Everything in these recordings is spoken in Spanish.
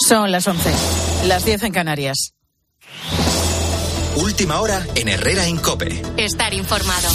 Son las 11, las 10 en Canarias. Última hora en Herrera Incope. Estar informado.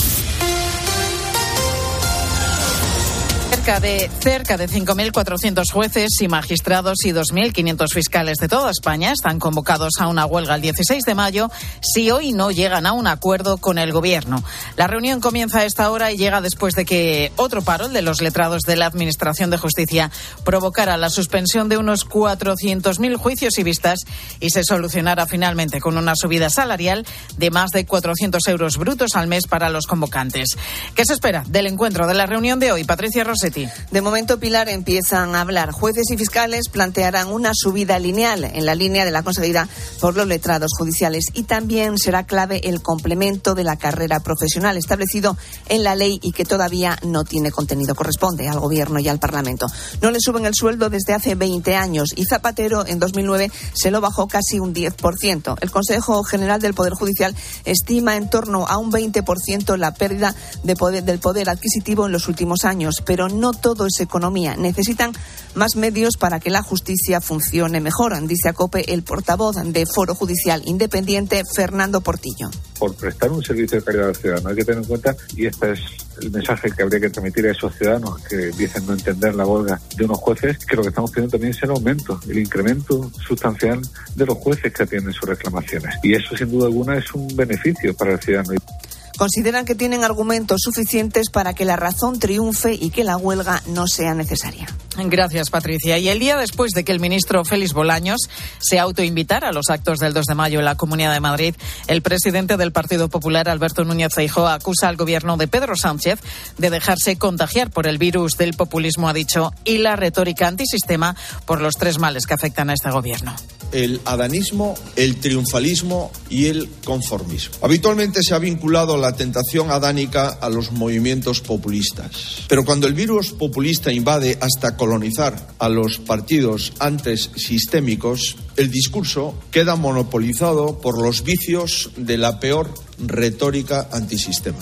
Cerca de 5.400 jueces y magistrados y 2.500 fiscales de toda España están convocados a una huelga el 16 de mayo si hoy no llegan a un acuerdo con el Gobierno. La reunión comienza a esta hora y llega después de que otro paro, el de los letrados de la Administración de Justicia, provocara la suspensión de unos 400.000 juicios y vistas y se solucionara finalmente con una subida salarial de más de 400 euros brutos al mes para los convocantes. ¿Qué se espera del encuentro de la reunión de hoy? Patricia Rossetti. De momento, Pilar, empiezan a hablar. Jueces y fiscales plantearán una subida lineal en la línea de la conseguida por los letrados judiciales y también será clave el complemento de la carrera profesional establecido en la ley y que todavía no tiene contenido. Corresponde al Gobierno y al Parlamento. No le suben el sueldo desde hace 20 años y Zapatero en 2009 se lo bajó casi un 10%. El Consejo General del Poder Judicial estima en torno a un 20% la pérdida del poder adquisitivo en los últimos años, pero no todo es economía. Necesitan más medios para que la justicia funcione mejor, dice a COPE el portavoz de Foro Judicial Independiente, Fernando Portillo. Por prestar un servicio de calidad al ciudadano hay que tener en cuenta, y este es el mensaje que habría que transmitir a esos ciudadanos que dicen no entender la huelga de unos jueces, que lo que estamos pidiendo también es el aumento, el incremento sustancial de los jueces que atienden sus reclamaciones. Y eso, sin duda alguna, es un beneficio para el ciudadano. Consideran que tienen argumentos suficientes para que la razón triunfe y que la huelga no sea necesaria. Gracias, Patricia. Y el día después de que el ministro Félix Bolaños se autoinvitara a los actos del 2 de mayo en la Comunidad de Madrid, el presidente del Partido Popular, Alberto Núñez Feijóo, acusa al gobierno de Pedro Sánchez de dejarse contagiar por el virus del populismo, ha dicho, y la retórica antisistema por los 3 males que afectan a este gobierno. El adanismo, el triunfalismo y el conformismo. Habitualmente se ha vinculado la tentación adánica a los movimientos populistas. Pero cuando el virus populista invade hasta colonizar a los partidos antes sistémicos, el discurso queda monopolizado por los vicios de la peor retórica antisistema.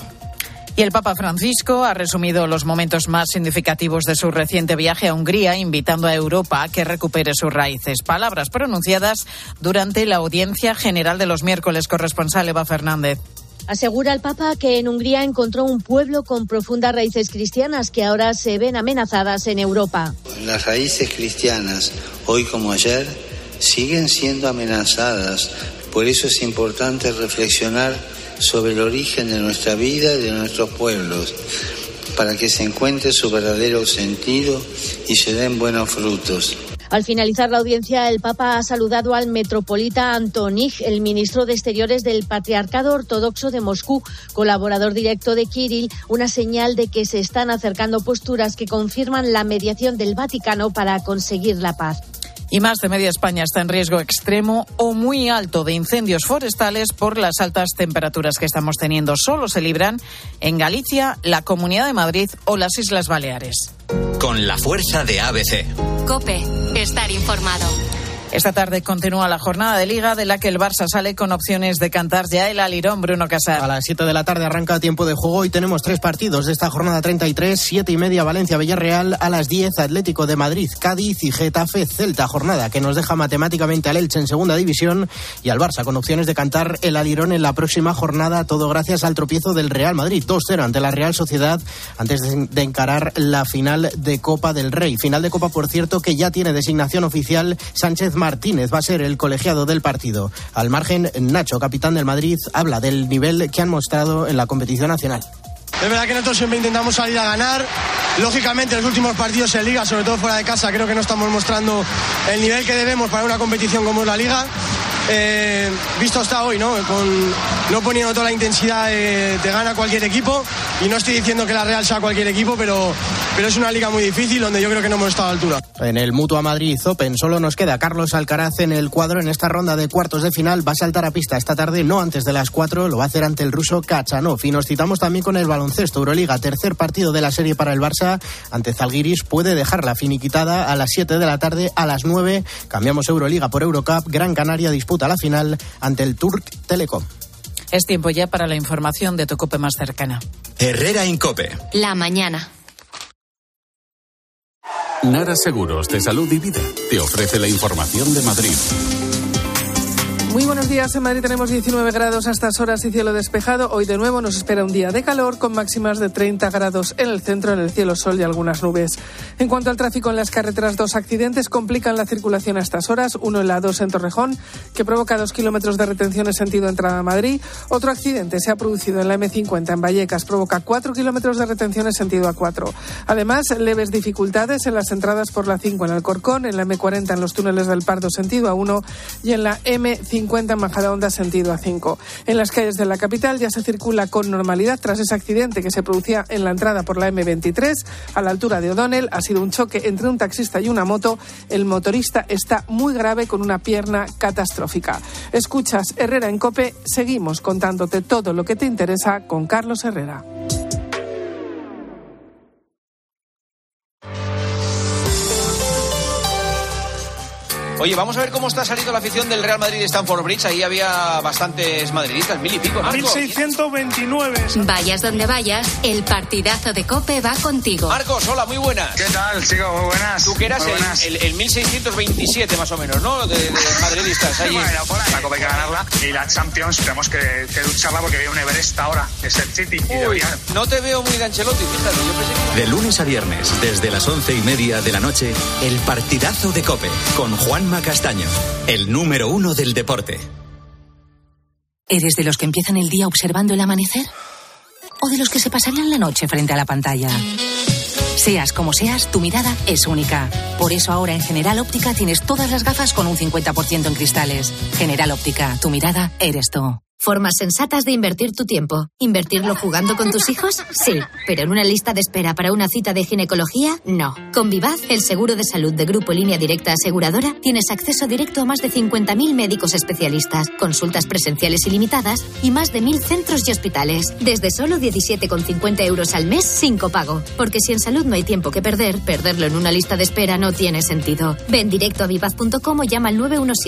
Y el Papa Francisco ha resumido los momentos más significativos de su reciente viaje a Hungría, invitando a Europa a que recupere sus raíces. Palabras pronunciadas durante la audiencia general de los miércoles. Corresponsal Eva Fernández. Asegura el Papa que en Hungría encontró un pueblo con profundas raíces cristianas que ahora se ven amenazadas en Europa. Las raíces cristianas, hoy como ayer, siguen siendo amenazadas. Por eso es importante reflexionar sobre el origen de nuestra vida y de nuestros pueblos, para que se encuentre su verdadero sentido y se den buenos frutos. Al finalizar la audiencia, el Papa ha saludado al metropolita Antonín, el ministro de Exteriores del Patriarcado Ortodoxo de Moscú, colaborador directo de Kirill, una señal de que se están acercando posturas que confirman la mediación del Vaticano para conseguir la paz. Y más de media España está en riesgo extremo o muy alto de incendios forestales por las altas temperaturas que estamos teniendo. Solo se libran en Galicia, la Comunidad de Madrid o las Islas Baleares. Con la fuerza de ABC. COPE. Estar informado. Esta tarde continúa la jornada de Liga, de la que el Barça sale con opciones de cantar ya el alirón. Bruno Casar. A las 7 de la tarde arranca tiempo de juego y tenemos 3 partidos de esta jornada 33, 7:30 Valencia-Villarreal, a las 10 Atlético de Madrid, Cádiz y Getafe-Celta. Jornada que nos deja matemáticamente al Elche en segunda división y al Barça con opciones de cantar el alirón en la próxima jornada, todo gracias al tropiezo del Real Madrid, 2-0 ante la Real Sociedad antes de encarar la final de Copa del Rey. Final de Copa, por cierto, que ya tiene designación oficial. Sánchez Martínez va a ser el colegiado del partido. Al margen, Nacho, capitán del Madrid, habla del nivel que han mostrado en la competición nacional. Es verdad que nosotros siempre intentamos salir a ganar. Lógicamente, los últimos partidos en Liga, sobre todo fuera de casa, creo que no estamos mostrando el nivel que debemos para una competición como es la Liga. Visto hasta hoy, ¿no? No poniendo toda la intensidad, te gana cualquier equipo. Y no estoy diciendo que la Real sea cualquier equipo, pero es una liga muy difícil donde yo creo que no hemos estado a la altura. En el Mutua Madrid Open solo nos queda Carlos Alcaraz en el cuadro en esta ronda de cuartos de final. Va a saltar a pista esta tarde, no antes de las 4, lo va a hacer ante el ruso Kachanov. Y nos citamos también con el baloncesto. Euroliga, tercer partido de la serie para el Barça ante Zalgiris, puede dejarla finiquitada a las 7 de la tarde. A las 9 cambiamos Euroliga por Eurocup. Gran Canaria disputa la final ante el Turk Telecom. Es tiempo ya para la información de tu COPE más cercana. Herrera Incope. La mañana. Nara Seguros de Salud y Vida te ofrece la información de Madrid. Muy buenos días. En Madrid tenemos 19 grados a estas horas y cielo despejado. Hoy de nuevo nos espera un día de calor con máximas de 30 grados en el centro, en el cielo, sol y algunas nubes. En cuanto al tráfico en las carreteras, 2 accidentes complican la circulación a estas horas. Uno en la A2 en Torrejón, que provoca 2 kilómetros de retención en sentido entrada a Madrid. Otro accidente se ha producido en la M50 en Vallecas, provoca 4 kilómetros de retención en sentido A4. Además, leves dificultades en las entradas por la 5 en Alcorcón, en la M40 en los túneles del Pardo sentido A1 y en la M50 en Majadahonda sentido A5. En las calles de la capital ya se circula con normalidad tras ese accidente que se producía en la entrada por la M23 a la altura de O'Donnell. Ha sido un choque entre un taxista y una moto. El motorista está muy grave con una pierna catastrófica. Escuchas Herrera en COPE. Seguimos contándote todo lo que te interesa con Carlos Herrera. Oye, vamos a ver cómo está saliendo la afición del Real Madrid de Stamford Bridge. Ahí había bastantes madridistas, 1000 y pico. 1629. Vayas donde vayas, el partidazo de COPE va contigo. Marcos, hola, muy buenas. ¿Qué tal, chicos? Muy buenas. Tú que eras el 1627 más o menos, ¿no? De madridistas. Ahí. Bueno, por ahí. La COPE hay que ganarla y la Champions tenemos que lucharla porque viene un Everest ahora, es el City. Uy, no te veo muy de Ancelotti, fíjate. Yo pensé que... De lunes a viernes, desde las 11:30 de la noche, el partidazo de COPE con Juanma Castaño, el número 1 del deporte. ¿Eres de los que empiezan el día observando el amanecer? ¿O de los que se pasarían la noche frente a la pantalla? Seas como seas, tu mirada es única. Por eso ahora en General Óptica tienes todas las gafas con un 50% en cristales. General Óptica, tu mirada eres tú. Formas sensatas de invertir tu tiempo. ¿Invertirlo jugando con tus hijos? Sí. ¿Pero en una lista de espera para una cita de ginecología? No. Con Vivaz, el seguro de salud de Grupo Línea Directa Aseguradora, tienes acceso directo a más de 50.000 médicos especialistas, consultas presenciales ilimitadas y más de 1.000 centros y hospitales. Desde solo 17,50 euros al mes sin copago. Porque si en salud no hay tiempo que perder, perderlo en una lista de espera no tiene sentido. Ven directo a vivaz.com o llama al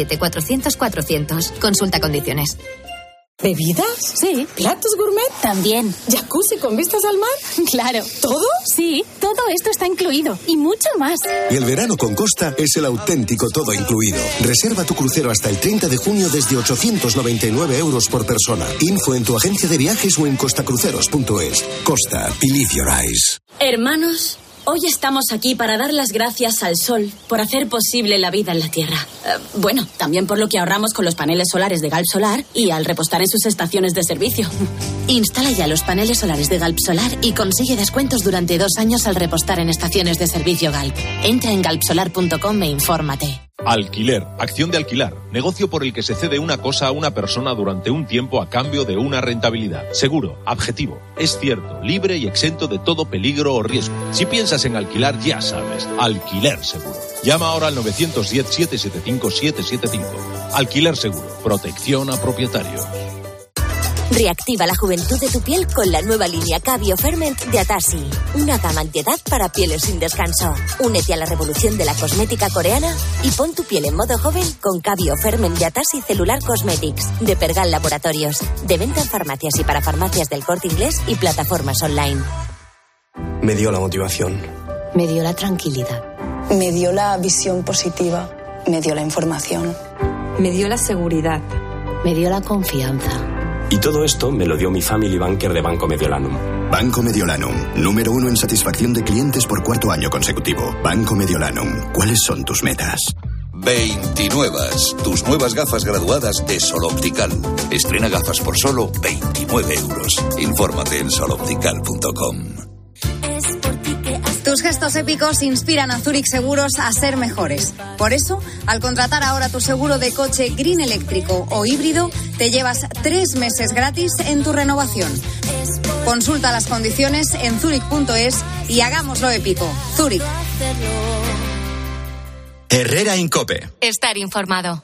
917-400-400. Consulta condiciones. ¿Bebidas? Sí. ¿Platos gourmet? También. ¿Jacuzzi con vistas al mar? Claro. ¿Todo? Sí, todo esto está incluido. Y mucho más. Y el verano con Costa es el auténtico todo incluido. Reserva tu crucero hasta el 30 de junio desde 899 euros por persona. Info en tu agencia de viajes o en costacruceros.es. Costa. Believe your eyes. Hermanos, hoy estamos aquí para dar las gracias al sol por hacer posible la vida en la Tierra. Bueno, también por lo que ahorramos con los paneles solares de Galp Solar y al repostar en sus estaciones de servicio. Instala ya los paneles solares de Galp Solar y consigue descuentos durante 2 años al repostar en estaciones de servicio Galp. Entra en galpsolar.com e infórmate. Alquiler, acción de alquilar, negocio por el que se cede una cosa a una persona durante un tiempo a cambio de una rentabilidad. Seguro, objetivo, es cierto, libre y exento de todo peligro o riesgo. Si piensas en alquilar, ya sabes, Alquiler Seguro. Llama ahora al 910-775-775. Alquiler Seguro, protección a propietarios. Reactiva la juventud de tu piel con la nueva línea Cabio Ferment de Atasi. Una gama antiedad para pieles sin descanso. Únete a la revolución de la cosmética coreana y pon tu piel en modo joven con Cabio Ferment de Atasi Cellular Cosmetics de Pergal Laboratorios. De venta en farmacias y para farmacias del Corte Inglés y plataformas online. Me dio la motivación. Me dio la tranquilidad. Me dio la visión positiva. Me dio la información. Me dio la seguridad. Me dio la confianza. Y todo esto me lo dio mi Family Banker de Banco Mediolanum. Banco Mediolanum, número 1 en satisfacción de clientes por 4º año consecutivo. Banco Mediolanum, ¿cuáles son tus metas? 29. Tus nuevas gafas graduadas de Sol Optical. Estrena gafas por solo 29 euros. Infórmate en soloptical.com. Tus gestos épicos inspiran a Zurich Seguros a ser mejores. Por eso, al contratar ahora tu seguro de coche green eléctrico o híbrido, te llevas 3 meses gratis en tu renovación. Consulta las condiciones en zurich.es y hagámoslo épico. Zurich. Herrera en COPE. Estar informado.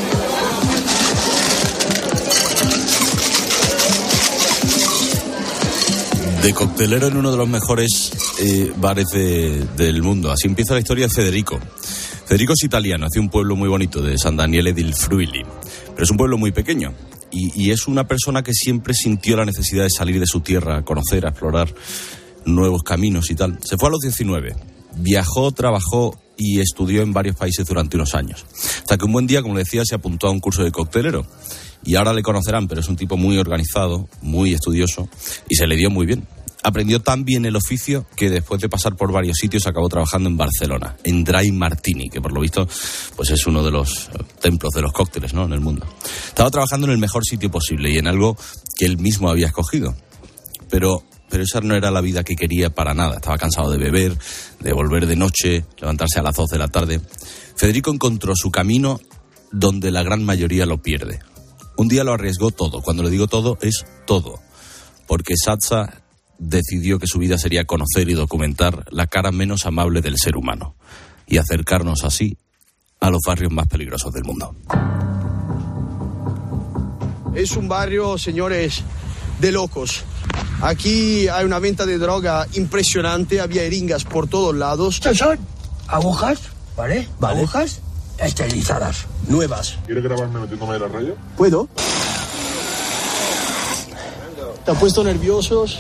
De coctelero en uno de los mejores bares del mundo. Así empieza la historia de Federico. Federico es italiano, hace un pueblo muy bonito de San Daniele del Friuli, pero es un pueblo muy pequeño y es una persona que siempre sintió la necesidad de salir de su tierra, a conocer, a explorar nuevos caminos y tal. Se fue a los 19 Viajó, trabajó y estudió en varios países durante unos años. Hasta que un buen día, como le decía, se apuntó a un curso de coctelero. Y ahora le conocerán, pero es un tipo muy organizado, muy estudioso, y se le dio muy bien. Aprendió tan bien el oficio que después de pasar por varios sitios acabó trabajando en Barcelona, en Dry Martini, que por lo visto pues es uno de los templos de los cócteles, ¿no?, en el mundo. Estaba trabajando en el mejor sitio posible y en algo que él mismo había escogido. Pero esa no era la vida que quería para nada. Estaba cansado de beber, de volver de noche, levantarse a las 12 de la tarde. Federico encontró su camino donde la gran mayoría lo pierde. Un día lo arriesgó todo. Cuando le digo todo, es todo. Porque Satsa decidió que su vida sería conocer y documentar la cara menos amable del ser humano y acercarnos así a los barrios más peligrosos del mundo. Es un barrio, señores, de locos. Aquí hay una venta de droga impresionante, había jeringas por todos lados. Estas son agujas, ¿vale? Agujas esterilizadas, nuevas. ¿Quieres grabarme metiéndome la raya? ¿Puedo? ¿Te has puesto nerviosos?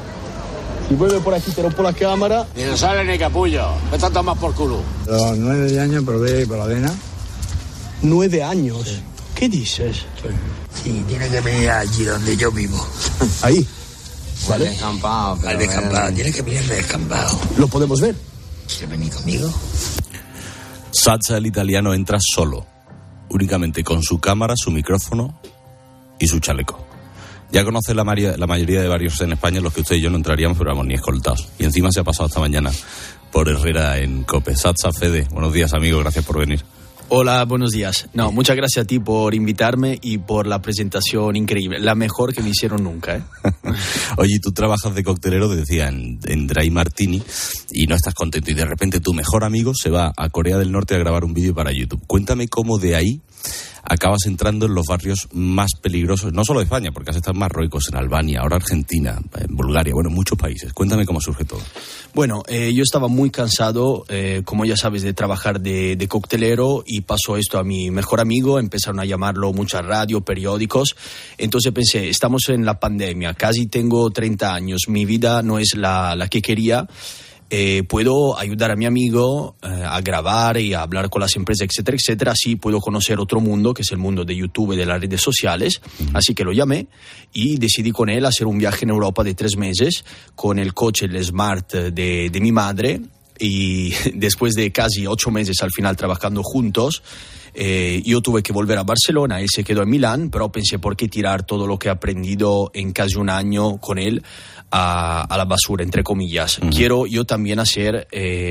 Y vuelve por aquí, te rompo la cámara. Ni no sale ni capullo. Me están tomando por culo. A los 9 años probé paladena. 9 años. Sí. ¿Qué dices? Sí, tiene que venir allí donde yo vivo. Ahí. ¿Vale? Al descampado. Al descampado. Tiene que venir al descampado. ¿Lo podemos ver? ¿Quieres venir conmigo? Satsa, el italiano, entra solo, únicamente con su cámara, su micrófono y su chaleco. Ya conoce la mayoría de barrios en España en los que usted y yo no entraríamos, pero vamos, ni escoltados. Y encima se ha pasado esta mañana por Herrera en COPE. Satsa, Fede, buenos días, amigo, gracias por venir. Hola, buenos días. No, muchas gracias a ti por invitarme y por la presentación increíble. La mejor que me hicieron nunca, ¿eh? Oye, tú trabajas de coctelero, te decía, en Dry Martini, y no estás contento. Y de repente tu mejor amigo se va a Corea del Norte a grabar un vídeo para YouTube. Cuéntame cómo de ahí acabas entrando en los barrios más peligrosos, no solo de España, porque has estado en Marruecos, en Albania, ahora Argentina, en Bulgaria, bueno, en muchos países. Cuéntame cómo surge todo. Bueno, yo estaba muy cansado, como ya sabes, de trabajar de coctelero, y pasó esto a mi mejor amigo. Empezaron a llamarlo muchas radios, periódicos. Entonces pensé, estamos en la pandemia, casi tengo 30 años, mi vida no es la que quería. Puedo ayudar a mi amigo a grabar y a hablar con las empresas, etcétera, etcétera. Así puedo conocer otro mundo, que es el mundo de YouTube y de las redes sociales. Así que lo llamé y decidí con él hacer un viaje en Europa de 3 meses con el coche, el Smart de mi madre. Y después de casi 8 meses al final trabajando juntos, yo tuve que volver a Barcelona, él se quedó en Milán, pero pensé, ¿por qué tirar todo lo que he aprendido en casi un año con él a la basura, entre comillas? Quiero yo también ser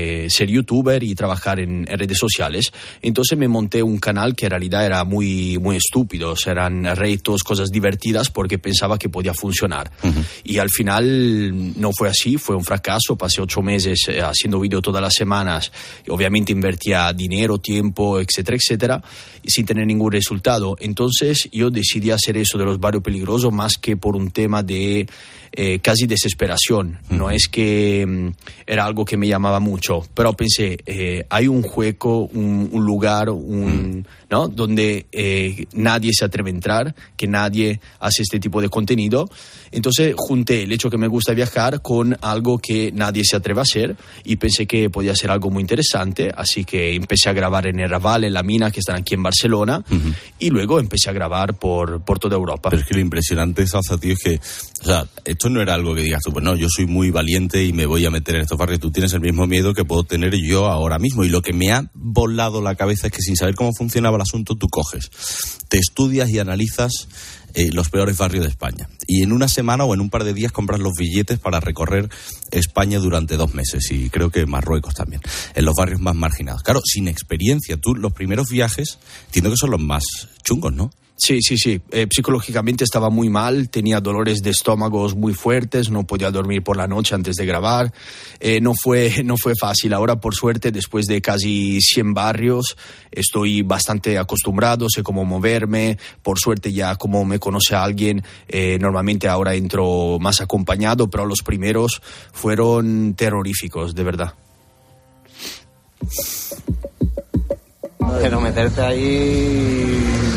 youtuber y trabajar en redes sociales. Entonces me monté un canal que en realidad era muy, muy estúpido, eran retos, cosas divertidas, porque pensaba que podía funcionar. Y al final no fue así, fue un fracaso. Pasé 8 meses haciendo vídeos todas las semanas, y obviamente invertía dinero, tiempo, etcétera, etcétera, sin tener ningún resultado. Entonces yo decidí hacer eso de los barrios peligrosos más que por un tema de casi desesperación. No es que era algo que me llamaba mucho, pero pensé, hay un hueco, un lugar, ¿no?, donde nadie se atreve a entrar, que nadie hace este tipo de contenido. Entonces junté el hecho que me gusta viajar con algo que nadie se atreve a hacer, y pensé que podía ser algo muy interesante. Así que empecé a grabar en el Raval, en La Mina, que están aquí en Barcelona, y luego empecé a grabar por toda Europa. Pero es que lo impresionante, Satsa, tío, es que, o sea, esto no era algo que digas tú, pues no, yo soy muy valiente y me voy a meter en estos barrios. Tú tienes el mismo miedo que puedo tener yo ahora mismo, y lo que me ha volado la cabeza es que sin saber cómo funcionaba el asunto, tú coges, te estudias y analizas los peores barrios de España, y en una semana o en un par de días compras los billetes para recorrer España durante 2 meses, y creo que Marruecos también, en los barrios más marginados. Claro, sin experiencia, tú los primeros viajes entiendo que son los más chungos, ¿no? Sí. Psicológicamente estaba muy mal, tenía dolores de estómago muy fuertes, no podía dormir por la noche antes de grabar. No fue fácil. Ahora, por suerte, después de casi 100 barrios, estoy bastante acostumbrado, sé cómo moverme. Por suerte, ya como me conoce alguien, normalmente ahora entro más acompañado, pero los primeros fueron terroríficos, de verdad. Pero meterte ahí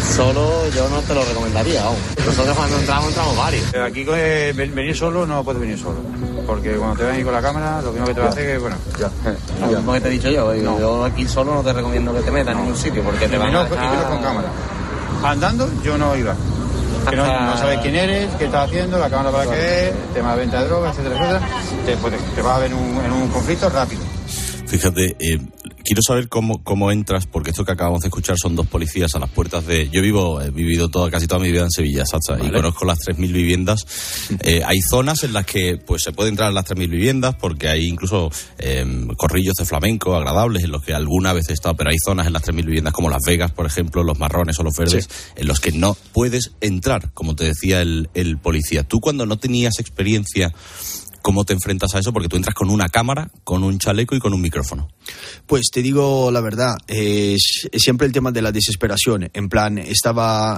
Solo yo no te lo recomendaría aún. Nosotros cuando entramos varios. Aquí venir solo no puedes venir solo. Porque cuando te vas a ir con la cámara, lo primero que te va a hacer es, bueno, ya. Lo mismo que te he dicho yo. No. Yo aquí solo no te recomiendo que te metas en ningún sitio porque te van a dejar... Y menos con cámara. Andando yo no iba. Que no sabes quién eres, qué estás haciendo, la cámara para qué es, tema de venta de drogas, etcétera, etcétera. Te vas a ver en un conflicto rápido. Fíjate, quiero saber cómo entras, porque esto que acabamos de escuchar son dos policías a las puertas de... Yo he vivido casi toda mi vida en Sevilla, Sacha, ¿vale? Y conozco las 3.000 viviendas. Hay zonas en las que pues se puede entrar a las 3.000 viviendas porque hay incluso corrillos de flamenco agradables en los que alguna vez he estado, pero hay zonas en las 3.000 viviendas como Las Vegas, por ejemplo, los marrones o los verdes, sí, en los que no puedes entrar, como te decía el policía. Tú, cuando no tenías experiencia, ¿cómo te enfrentas a eso? Porque tú entras con una cámara, con un chaleco y con un micrófono. Pues te digo la verdad, es siempre el tema de la desesperación. En plan, estaba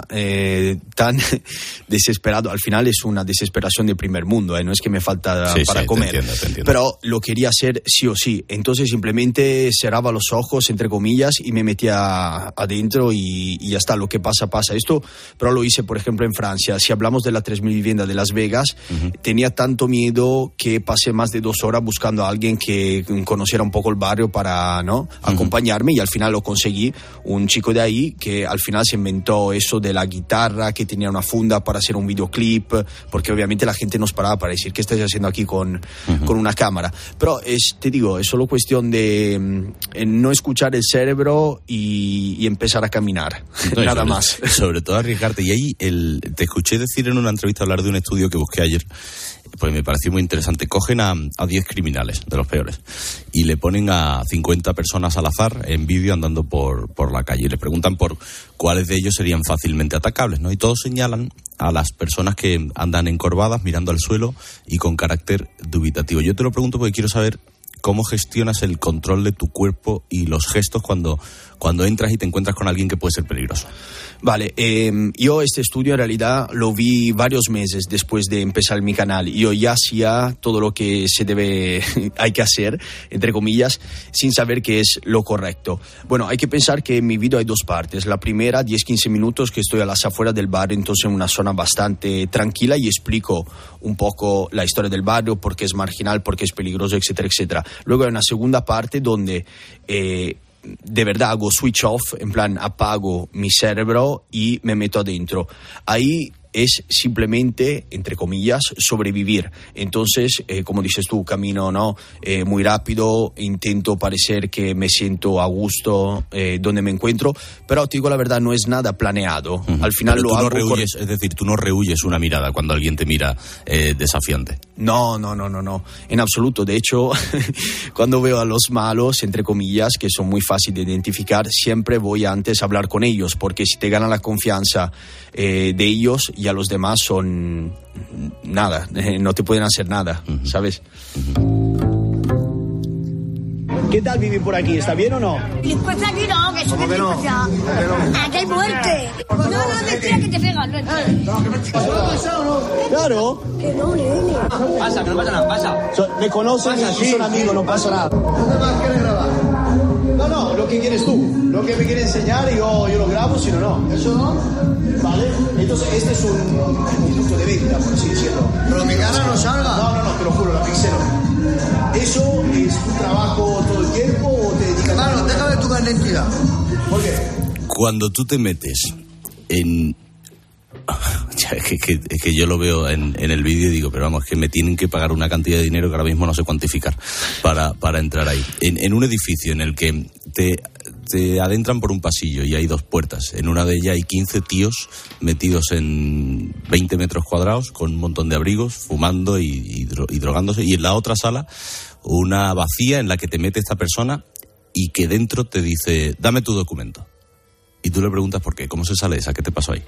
tan desesperado. Al final es una desesperación de primer mundo, no es que me falta para comer. Te entiendo. Pero lo quería hacer sí o sí. Entonces simplemente cerraba los ojos, entre comillas, y me metía adentro y ya está. Lo que pasa. Esto, pero lo hice, por ejemplo, en Francia. Si hablamos de la 3.000 viviendas de Las Vegas, tenía tanto miedo que pasé más de 2 horas buscando a alguien que conociera un poco el barrio para acompañarme, y al final lo conseguí. Un chico de ahí que al final se inventó eso de la guitarra, que tenía una funda para hacer un videoclip, porque obviamente la gente nos paraba para decir ¿qué estás haciendo aquí con una cámara? Pero te digo, es solo cuestión de no escuchar el cerebro y empezar a caminar. Nada más. Sobre todo arriesgarte. Y ahí te escuché decir en una entrevista hablar de un estudio que busqué ayer, pues me pareció muy interesante. Cogen a 10 criminales, de los peores, y le ponen a 50 personas al azar en vídeo andando por la calle, y le preguntan por cuáles de ellos serían fácilmente atacables, ¿no? Y todos señalan a las personas que andan encorvadas, mirando al suelo y con carácter dubitativo. Yo te lo pregunto porque quiero saber cómo gestionas el control de tu cuerpo y los gestos cuando entras y te encuentras con alguien que puede ser peligroso. Vale, yo este estudio en realidad lo vi varios meses después de empezar mi canal. Yo ya hacía todo lo que hay que hacer, entre comillas, sin saber qué es lo correcto. Bueno, hay que pensar que en mi vídeo hay 2 partes. La primera, 10-15 minutos, que estoy a las afueras del barrio, entonces en una zona bastante tranquila, y explico un poco la historia del barrio, por qué es marginal, por qué es peligroso, etcétera, etcétera. Luego hay una segunda parte donde de verdad hago switch off, en plan apago mi cerebro y me meto adentro. Ahí es simplemente, entre comillas, sobrevivir. Entonces, como dices tú, camino muy rápido, intento parecer que me siento a gusto donde me encuentro, pero te digo la verdad, no es nada planeado. Al final pero lo hago. Es decir, tú no rehuyes una mirada cuando alguien te mira desafiante. No, en absoluto. De hecho, cuando veo a los malos, entre comillas, que son muy fáciles de identificar, siempre voy antes a hablar con ellos, porque si te ganan la confianza de ellos, ya los demás son nada, no te pueden hacer nada, ¿sabes? ¿Qué tal vivir por aquí? ¿Está bien o no? Pues aquí no, que sube que no? Aquí hay muerte. No, mentira que te pegan. Claro. Que no, nene. Pasa, que no pasa nada, pasa. Me conocen y son amigos, no pasa nada. ¿Dónde más quieres grabar? No, lo que quieres tú. Lo que me quieres enseñar, yo lo grabo, si no. ¿Eso no? Vale. Entonces, este es un minuto de venta, por así decirlo. Pero mi cara no salga. No, te lo juro, la pixel no. ¿Eso es tu trabajo todo el tiempo o te dedicas? Claro, déjame tu identidad. ¿Por qué? Cuando tú te metes en... Es que yo lo veo en el vídeo y digo, pero vamos, es que me tienen que pagar una cantidad de dinero que ahora mismo no sé cuantificar para entrar ahí. En un edificio en el que te adentran por un pasillo y hay 2 puertas. En una de ellas hay 15 tíos metidos en 20 metros cuadrados con un montón de abrigos, fumando y drogándose. Y en la otra sala, una vacía en la que te mete esta persona y que dentro te dice, dame tu documento. Y tú le preguntas por qué, ¿cómo se sale esa? ¿Qué te pasó ahí?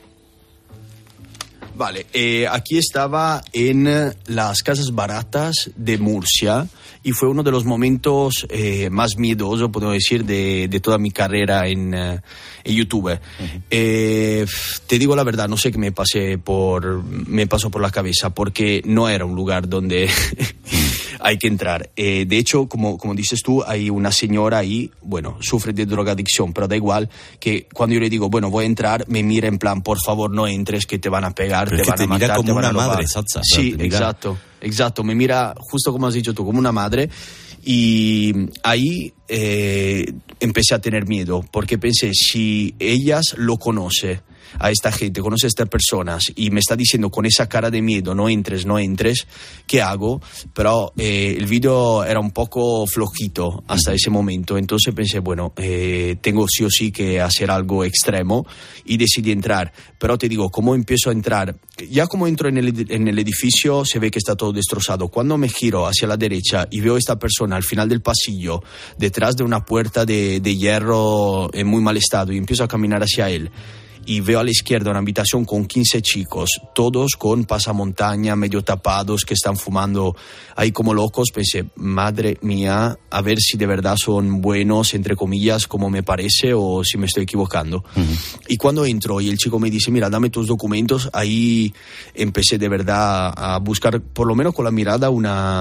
Vale, aquí estaba en las casas baratas de Murcia y fue uno de los momentos más miedosos, puedo decir, de toda mi carrera en YouTube. Te digo la verdad, no sé qué me pasó por la cabeza, porque no era un lugar donde Hay que entrar. De hecho, como dices tú, hay una señora ahí, bueno, sufre de drogadicción, pero da igual, que cuando yo le digo, bueno, voy a entrar, me mira en plan, por favor, no entres, que te van a pegar, pero te van a matar, mira como te van una a robar. madre, Satsa. Sí, exacto. Me mira, justo como has dicho tú, como una madre. Y ahí empecé a tener miedo, porque pensé, si ellas lo conocen, a esta gente, conoce a estas personas y me está diciendo con esa cara de miedo, no entres, ¿qué hago? Pero el vídeo era un poco flojito hasta ese momento, entonces pensé, bueno, tengo sí o sí que hacer algo extremo y decidí entrar. Pero te digo, ¿cómo empiezo a entrar? Ya como entro en el edificio se ve que está todo destrozado. Cuando me giro hacia la derecha y veo a esta persona al final del pasillo, detrás de una puerta de hierro en muy mal estado, y empiezo a caminar hacia él, y veo a la izquierda una habitación con 15 chicos, todos con pasamontaña, medio tapados, que están fumando ahí como locos, pensé, madre mía, a ver si de verdad son buenos, entre comillas, como me parece, o si me estoy equivocando. Uh-huh. Y cuando entro y el chico me dice, mira, dame tus documentos, ahí empecé de verdad a buscar, por lo menos con la mirada,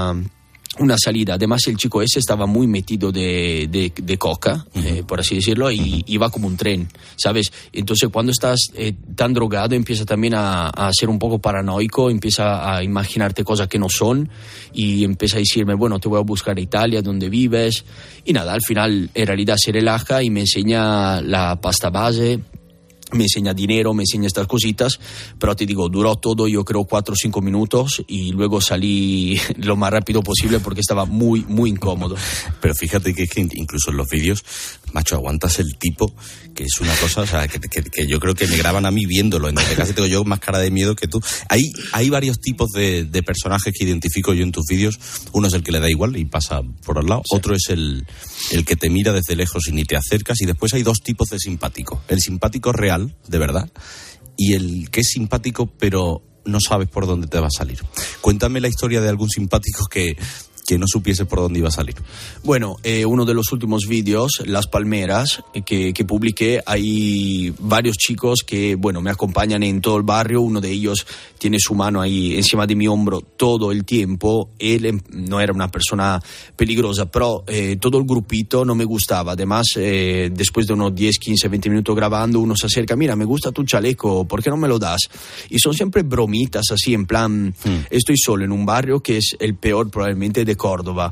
una salida. Además el chico ese estaba muy metido de coca, por así decirlo, y iba como un tren, ¿sabes? Entonces cuando estás tan drogado empieza también a ser un poco paranoico, empieza a imaginarte cosas que no son, y empieza a decirme, bueno, te voy a buscar a Italia, donde vives, y nada, al final en realidad se relaja y me enseña la pasta base, me enseña dinero, me enseña estas cositas, pero te digo, duró todo yo creo 4 o 5 minutos y luego salí lo más rápido posible porque estaba muy, muy incómodo. Pero fíjate que incluso en los vídeos, macho, aguantas el tipo, que es una cosa, o sea, que yo creo que me graban a mí viéndolo, entonces casi tengo yo más cara de miedo que tú. Hay varios tipos de personajes que identifico yo en tus vídeos. Uno es el que le da igual y pasa por al lado, sí. Otro es el que te mira desde lejos y ni te acercas, y después hay 2 tipos de simpático. El simpático real, de verdad, y el que es simpático pero no sabes por dónde te va a salir. Cuéntame la historia de algún simpático que no supiese por dónde iba a salir. Bueno, uno de los últimos vídeos, Las Palmeras, que publiqué, hay varios chicos que, bueno, me acompañan en todo el barrio. Uno de ellos tiene su mano ahí encima de mi hombro todo el tiempo. Él no era una persona peligrosa, pero todo el grupito no me gustaba. Además, después de unos 10, 15, 20 minutos grabando, uno se acerca, mira, me gusta tu chaleco, ¿por qué no me lo das? Y son siempre bromitas así, en plan, estoy solo en un barrio que es el peor probablemente de Córdoba.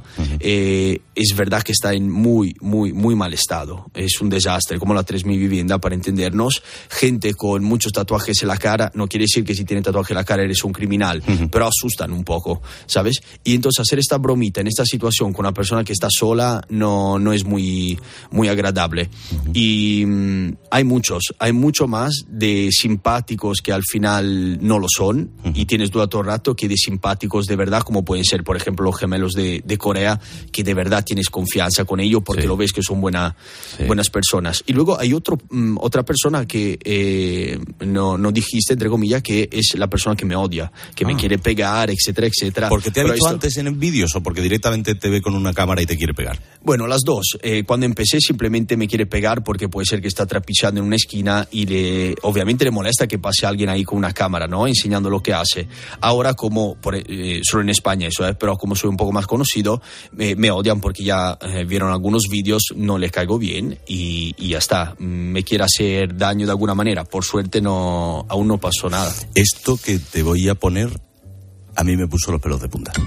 Es verdad que está en muy, muy, muy mal estado. Es un desastre, como la 3000 vivienda, para entendernos. Gente con muchos tatuajes en la cara. No quiere decir que si tienes tatuaje en la cara eres un criminal, pero asustan un poco, ¿sabes? Y entonces hacer esta bromita en esta situación con una persona que está sola no es muy, muy agradable. Y hay mucho más de simpáticos que al final no lo son, y tienes duda todo el rato, que de simpáticos de verdad, como pueden ser, por ejemplo, los gemelos de Corea, que de verdad tienes confianza con ellos porque lo ves que son buenas personas. Y luego hay otra persona que no dijiste, entre comillas, que es la persona que me odia, que me quiere pegar, etcétera, etcétera. ¿Porque te ha visto antes en vídeos o porque directamente te ve con una cámara y te quiere pegar? Bueno, las dos. Cuando empecé simplemente me quiere pegar porque puede ser que está trapichando en una esquina y obviamente le molesta que pase alguien ahí con una cámara, ¿no? Enseñando lo que hace. Ahora solo en España eso, pero como soy un poco más conocido, me odian porque ya vieron algunos vídeos, no les caigo bien y ya está. Me quiere hacer daño de alguna manera. Por suerte aún no pasó nada. Esto que te voy a poner a mí me puso los pelos de punta.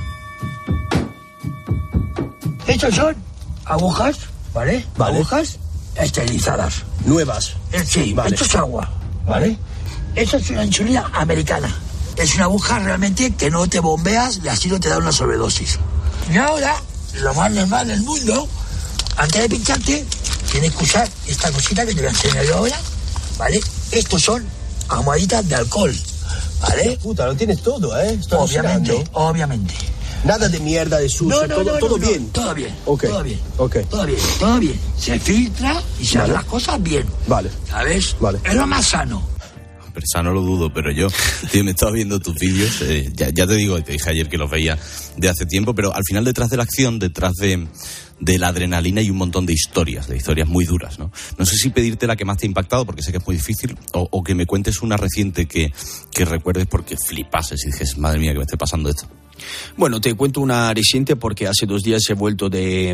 Estos son agujas, ¿vale? Agujas esterilizadas. Nuevas. Sí, vale. Esto es agua, ¿vale? Esto es una insulina americana. Es una aguja realmente que no te bombeas y así no te da una sobredosis. Y ahora, lo más normal del mundo, antes de pincharte, tienes que usar esta cosita que te voy a enseñar yo ahora, ¿vale? Estos son almohaditas de alcohol, ¿vale? Puta, lo tienes todo, ¿eh? Obviamente. Nada de mierda, de sucio, todo bien. Todo bien, okay. Todo bien. Okay. Todo bien. Se filtra y se hacen las cosas bien. Vale. ¿Sabes? Vale. Es lo más sano. Pero sano lo dudo, pero yo, tío, me estaba viendo tus vídeos, ya te digo, te dije ayer que los veía de hace tiempo, pero al final detrás de la acción, detrás de la adrenalina hay un montón de historias muy duras, ¿no? No sé si pedirte la que más te ha impactado, porque sé que es muy difícil, o que me cuentes una reciente que recuerdes porque flipases y dices, madre mía, que me esté pasando esto. Bueno, te cuento una reciente porque hace 2 días he vuelto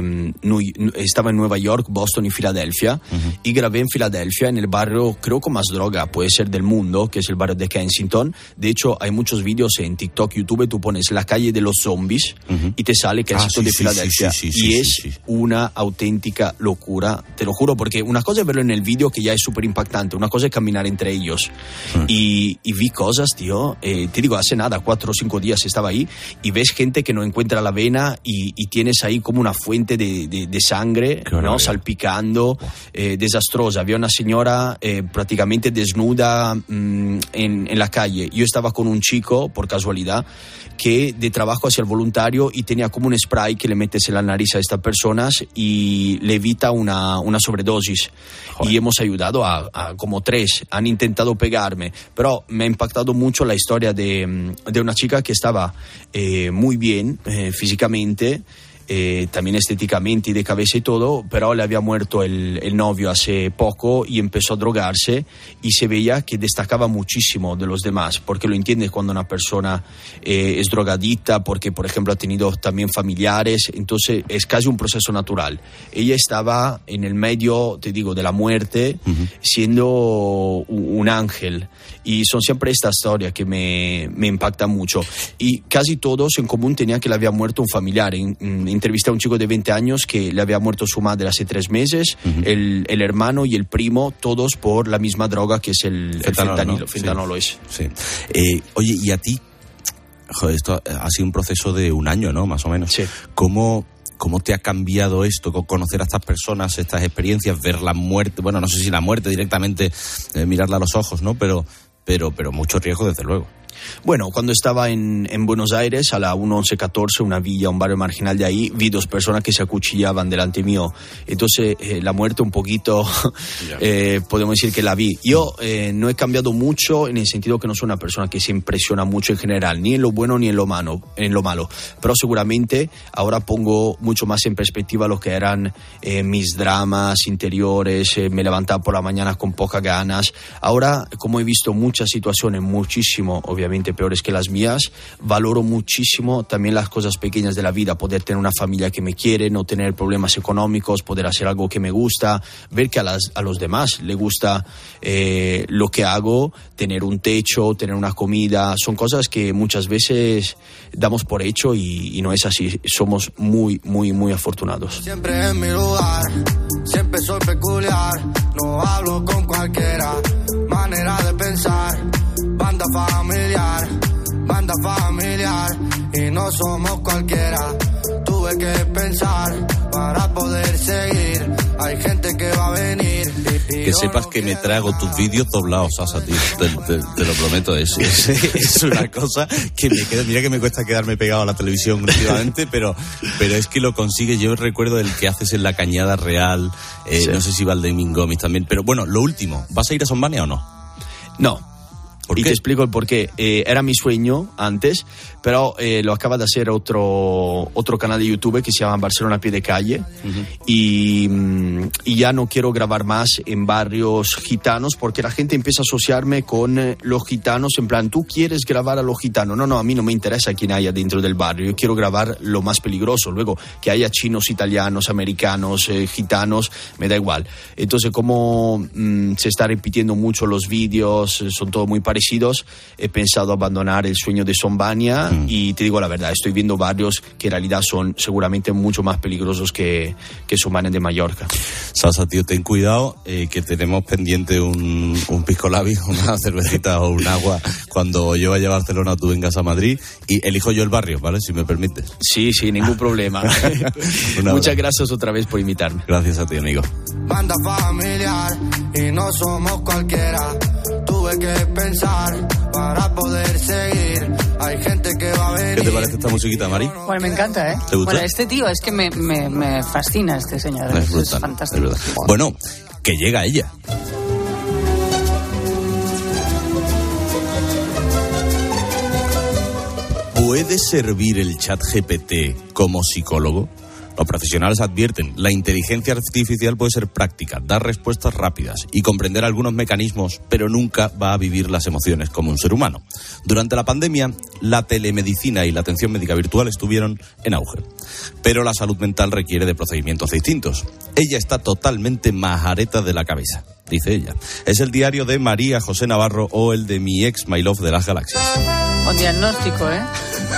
estaba en Nueva York, Boston y Filadelfia, y grabé en Filadelfia, en el barrio creo con más droga puede ser del mundo, que es el barrio de Kensington. De hecho, hay muchos vídeos en TikTok, YouTube, tú pones la calle de los zombies y te sale Kensington de Filadelfia. Es una auténtica locura, te lo juro, porque una cosa es verlo en el vídeo, que ya es súper impactante, una cosa es caminar entre ellos. Y vi cosas, tío, te digo, hace nada, 4 o 5 días estaba ahí, y ves gente que no encuentra la vena y tienes ahí como una fuente de sangre, ¿no? Salpicando, desastrosa. Había una señora prácticamente desnuda en la calle. Yo estaba con un chico, por casualidad, que de trabajo hacía el voluntario y tenía como un spray que le metes en la nariz a estas personas y le evita una sobredosis. Joder. Y hemos ayudado a como 3. Han intentado pegarme, pero me ha impactado mucho la historia de una chica que estaba muy bien físicamente, también estéticamente y de cabeza y todo, pero le había muerto el novio hace poco y empezó a drogarse y se veía que destacaba muchísimo de los demás, porque lo entiendes cuando una persona es drogadicta, porque por ejemplo ha tenido también familiares, entonces es casi un proceso natural. Ella estaba en el medio, te digo, de la muerte, siendo un ángel, y son siempre estas historias que me impactan mucho, y casi todos en común tenían que le había muerto un familiar. Entrevisté a un chico de 20 años que le había muerto su madre hace 3 meses, el hermano y el primo, todos por la misma droga que es el fentanilo. Fentanilo es. Sí. Oye, ¿y a ti? Joder, esto ha sido un proceso de 1 año, ¿no? Más o menos. Sí. ¿Cómo te ha cambiado esto, conocer a estas personas, estas experiencias, ver la muerte? Bueno, no sé si la muerte directamente, mirarla a los ojos, ¿no? Pero mucho riesgo, desde luego. Bueno, cuando estaba en Buenos Aires, a la 1114, una villa, un barrio marginal de ahí, vi 2 personas que se acuchillaban delante mío. Entonces, la muerte un poquito, podemos decir que la vi. Yo no he cambiado mucho en el sentido que no soy una persona que se impresiona mucho en general, ni en lo bueno ni en lo malo. Pero seguramente ahora pongo mucho más en perspectiva lo que eran mis dramas interiores, me levantaba por la mañana con pocas ganas. Ahora, como he visto muchas situaciones, muchísimo, obviamente peores que las mías, valoro muchísimo también las cosas pequeñas de la vida, poder tener una familia que me quiere, no tener problemas económicos, poder hacer algo que me gusta, ver que a los demás le gusta lo que hago, tener un techo, tener una comida, son cosas que muchas veces damos por hecho y no es así. Somos muy, muy, muy afortunados. Siempre en mi lugar, siempre soy peculiar, no hablo con cualquiera, manera de pensar. Banda familiar, y no somos cualquiera. Tuve que pensar para poder seguir. Hay gente que va a venir. Que sepas que me trago tus vídeos doblados, Sasa, tío. Te lo prometo, es una cosa que me queda. Mira que me cuesta quedarme pegado a la televisión últimamente, pero es que lo consigues. Yo recuerdo el que haces en La Cañada Real, sí. No sé si Valdemín Gómez también. Pero bueno, lo último, ¿vas a ir a Sombania o no? No. Y te explico el porqué. Era mi sueño antes, pero lo acaba de hacer otro canal de YouTube que se llama Barcelona a pie de calle. Y ya no quiero grabar más en barrios gitanos porque la gente empieza a asociarme con los gitanos, en plan, ¿tú quieres grabar a los gitanos? No, a mí no me interesa quién haya dentro del barrio, yo quiero grabar lo más peligroso. Luego, que haya chinos, italianos, americanos, gitanos, me da igual. Entonces, como se está repitiendo mucho los vídeos, son todos muy parecidos, he pensado abandonar el sueño de Sombania y te digo la verdad, estoy viendo barrios que en realidad son seguramente mucho más peligrosos que Sombania de Mallorca. Sasa, tío, ten cuidado, que tenemos pendiente un pisco labio, una cervecita o un agua cuando yo vaya a Barcelona, tú vengas a Madrid, y elijo yo el barrio, ¿vale? Si me permites. Sí, ningún problema. Muchas gracias otra vez por invitarme. Gracias a ti, amigo. Banda familiar y no somos cualquiera. Tuve que pensar para poder seguir. Hay gente que va a venir. ¿Qué te parece esta musiquita, Mari? Bueno, me encanta, ¿eh? ¿Te gusta? Bueno, este tío es que me fascina, este señor. Es brutal, fantástico. es bueno, que llega ella. ¿Puede servir el ChatGPT como psicólogo? Los profesionales advierten, la inteligencia artificial puede ser práctica, dar respuestas rápidas y comprender algunos mecanismos, pero nunca va a vivir las emociones como un ser humano. Durante la pandemia, la telemedicina y la atención médica virtual estuvieron en auge. Pero la salud mental requiere de procedimientos distintos. Ella está totalmente majareta de la cabeza, dice ella. Es el diario de María José Navarro o el de mi ex My Love de las Galaxias. Con diagnóstico, ¿eh?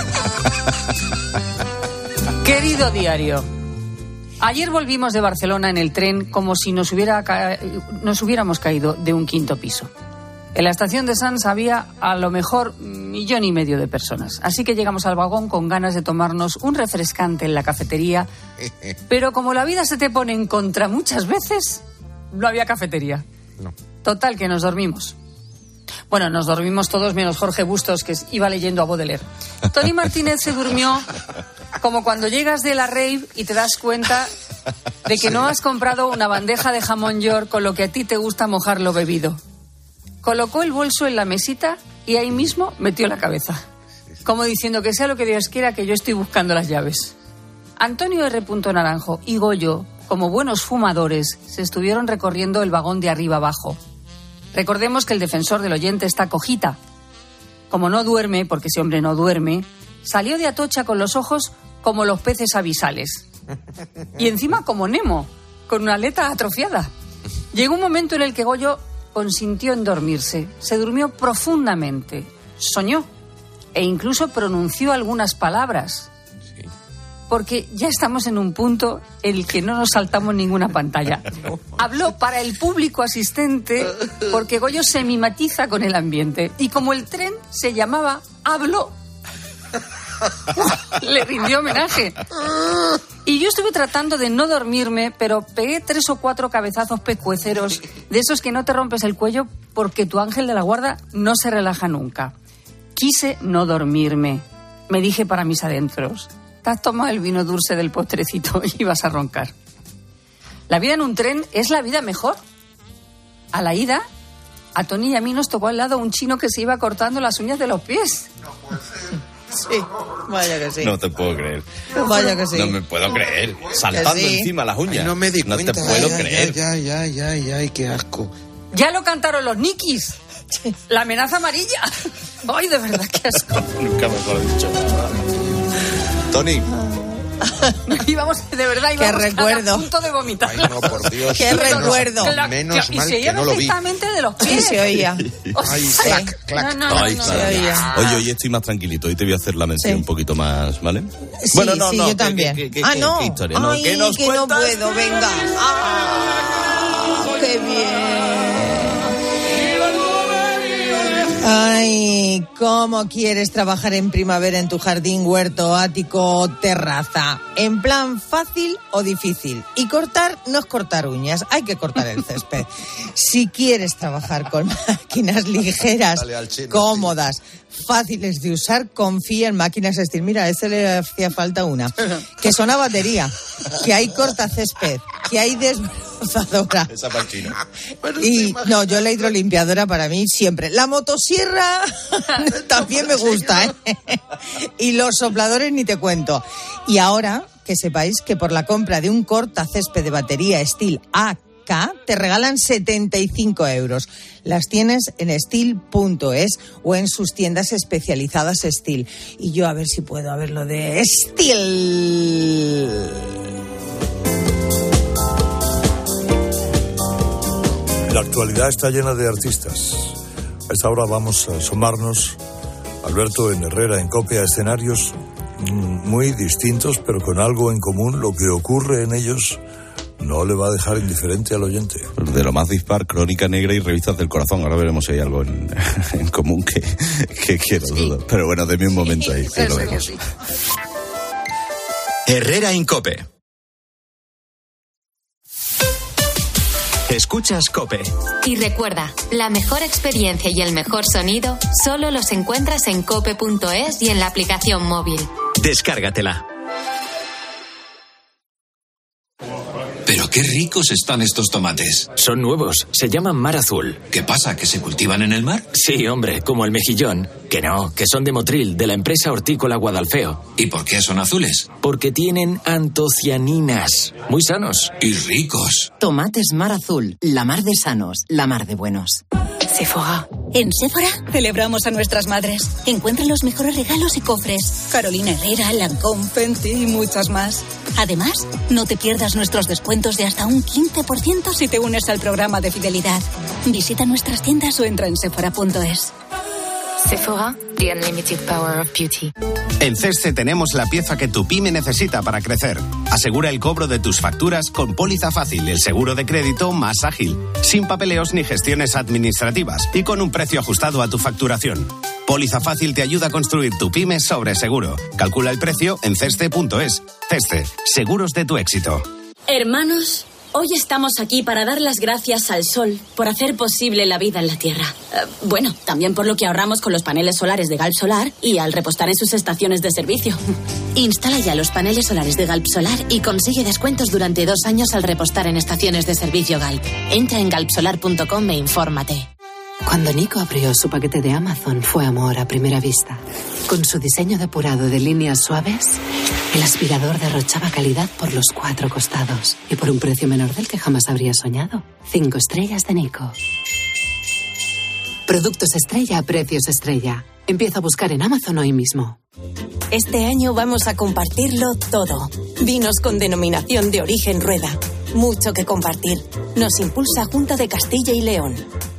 Querido diario, ayer volvimos de Barcelona en el tren como si nos hubiéramos caído de un quinto piso. En la estación de Sants había a lo mejor 1,5 millones de personas. Así que llegamos al vagón con ganas de tomarnos un refrescante en la cafetería. Pero como la vida se te pone en contra muchas veces, no había cafetería. No. Total, que nos dormimos. Bueno, nos dormimos todos menos Jorge Bustos, que iba leyendo a Baudelaire. Tony Martínez se durmió como cuando llegas de la rave y te das cuenta de que no has comprado una bandeja de jamón york con lo que a ti te gusta mojar lo bebido. Colocó el bolso en la mesita y ahí mismo metió la cabeza, como diciendo que sea lo que Dios quiera, que yo estoy buscando las llaves. Antonio R. Naranjo y Goyo, como buenos fumadores, se estuvieron recorriendo el vagón de arriba abajo. Recordemos que el defensor del oyente está cojita. Como no duerme, porque ese hombre no duerme, salió de Atocha con los ojos como los peces abisales. Y encima como Nemo, con una aleta atrofiada. Llegó un momento en el que Goyo consintió en dormirse. Se durmió profundamente. Soñó. E incluso pronunció algunas palabras. Porque ya estamos en un punto en el que no nos saltamos ninguna pantalla. Habló para el público asistente porque Goyo se mimetiza con el ambiente. Y como el tren se llamaba Habló, le rindió homenaje. Y yo estuve tratando de no dormirme, pero pegué 3 o 4 cabezazos pescueceros, de esos que no te rompes el cuello porque tu ángel de la guarda no se relaja nunca. Quise no dormirme. Me dije para mis adentros: te has tomado el vino dulce del postrecito y vas a roncar. La vida en un tren es la vida mejor. A la ida, a Tony y a mí nos tocó al lado un chino que se iba cortando las uñas de los pies. No puede ser. Sí, vaya que sí. No te puedo creer. Vaya que sí. No me puedo creer. Saltando encima las uñas. Ay, no me di cuenta. No te puedo creer. Ay, qué asco. Ya lo cantaron los Nikis. La amenaza amarilla. Ay, de verdad, qué asco. Nunca mejor dicho. Tony. Íbamos, de verdad, íbamos a punto de vomitar. Ay, no, por Dios. Qué recuerdo. Menos mal que no lo vi. Y se oía perfectamente de los pies. Se oía. Ay, clac, clac. No, se oía. Oye, hoy estoy más tranquilito. Hoy te voy a hacer la mención un poquito más, ¿vale? Sí, bueno, no, yo también. ¿Qué historia? Ay, ¿Qué nos que cuentas? no puedo, venga. ¡Qué bien! Ay, ¿cómo quieres trabajar en primavera en tu jardín, huerto, ático o terraza? ¿En plan fácil o difícil? Y cortar no es cortar uñas, hay que cortar el césped. Si quieres trabajar con máquinas ligeras, cómodas, fáciles de usar, confía en Máquinas Steel. Mira, a ese le hacía falta una. Que son a batería, que hay cortacésped, que hay desbrozadora. Esa para el chino. Y no, yo la hidrolimpiadora para mí siempre. La motosierra también me gusta, ¿eh? Y los sopladores ni te cuento. Y ahora que sepáis que por la compra de un cortacésped de batería Steel AK te regalan 75 euros. Las tienes en Steel.es o en sus tiendas especializadas Steel. Y yo a ver si puedo ver lo de Steel. La actualidad está llena de artistas. A esta hora vamos a asomarnos, Alberto, en Herrera, en COPE, a escenarios muy distintos, pero con algo en común. Lo que ocurre en ellos no le va a dejar indiferente al oyente. De lo más dispar, Crónica Negra y Revistas del Corazón. Ahora veremos si hay algo en común que quiero dudar. Pero bueno, denme un momento ahí. Que lo vemos. Herrera en COPE. Escuchas COPE. Y recuerda, la mejor experiencia y el mejor sonido solo los encuentras en cope.es y en la aplicación móvil. Descárgatela. ¿Pero Pero qué ricos están estos tomates. Son nuevos, se llaman mar azul. ¿Qué pasa, que se cultivan en el mar? Sí, hombre, como el mejillón. Que no, que son de Motril, de la empresa hortícola Guadalfeo. ¿Y por qué son azules? Porque tienen antocianinas. Muy sanos. Y ricos. Tomates mar azul, la mar de sanos, la mar de buenos. Sephora. En Sephora celebramos a nuestras madres. Encuentra los mejores regalos y cofres. Carolina Herrera, Lancôme, Fenty y muchas más. Además, no te pierdas nuestros descuentos de hasta un 15% si te unes al programa de fidelidad. Visita nuestras tiendas o entra en sephora.es. Sephora, the unlimited power of beauty. En CESCE tenemos la pieza que tu pyme necesita para crecer. Asegura el cobro de tus facturas con Póliza Fácil, el seguro de crédito más ágil, sin papeleos ni gestiones administrativas y con un precio ajustado a tu facturación. Póliza Fácil te ayuda a construir tu pyme sobre seguro. Calcula el precio en CESCE.es. CESCE, seguros de tu éxito. Hermanos, hoy estamos aquí para dar las gracias al sol por hacer posible la vida en la Tierra. Bueno, también por lo que ahorramos con los paneles solares de Galp Solar y al repostar en sus estaciones de servicio. Instala ya los paneles solares de Galp Solar y consigue descuentos durante 2 años al repostar en estaciones de servicio Galp. Entra en galpsolar.com e infórmate. Cuando Nico abrió su paquete de Amazon fue amor a primera vista. Con su diseño depurado de líneas suaves, el aspirador derrochaba calidad por los 4 costados y por un precio menor del que jamás habría soñado. 5 estrellas de Nico. Productos estrella a precios estrella. Empieza a buscar en Amazon hoy mismo. Este año vamos a compartirlo todo. Vinos con denominación de origen Rueda. Mucho que compartir. Nos impulsa Junta de Castilla y León.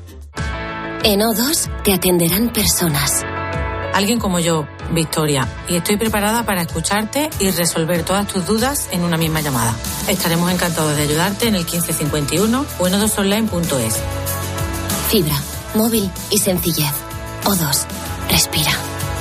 En O2 te atenderán personas. Alguien como yo, Victoria, y estoy preparada para escucharte y resolver todas tus dudas en una misma llamada. Estaremos encantados de ayudarte en el 1551 o en o2online.es. Fibra, móvil y sencillez. O2, respira.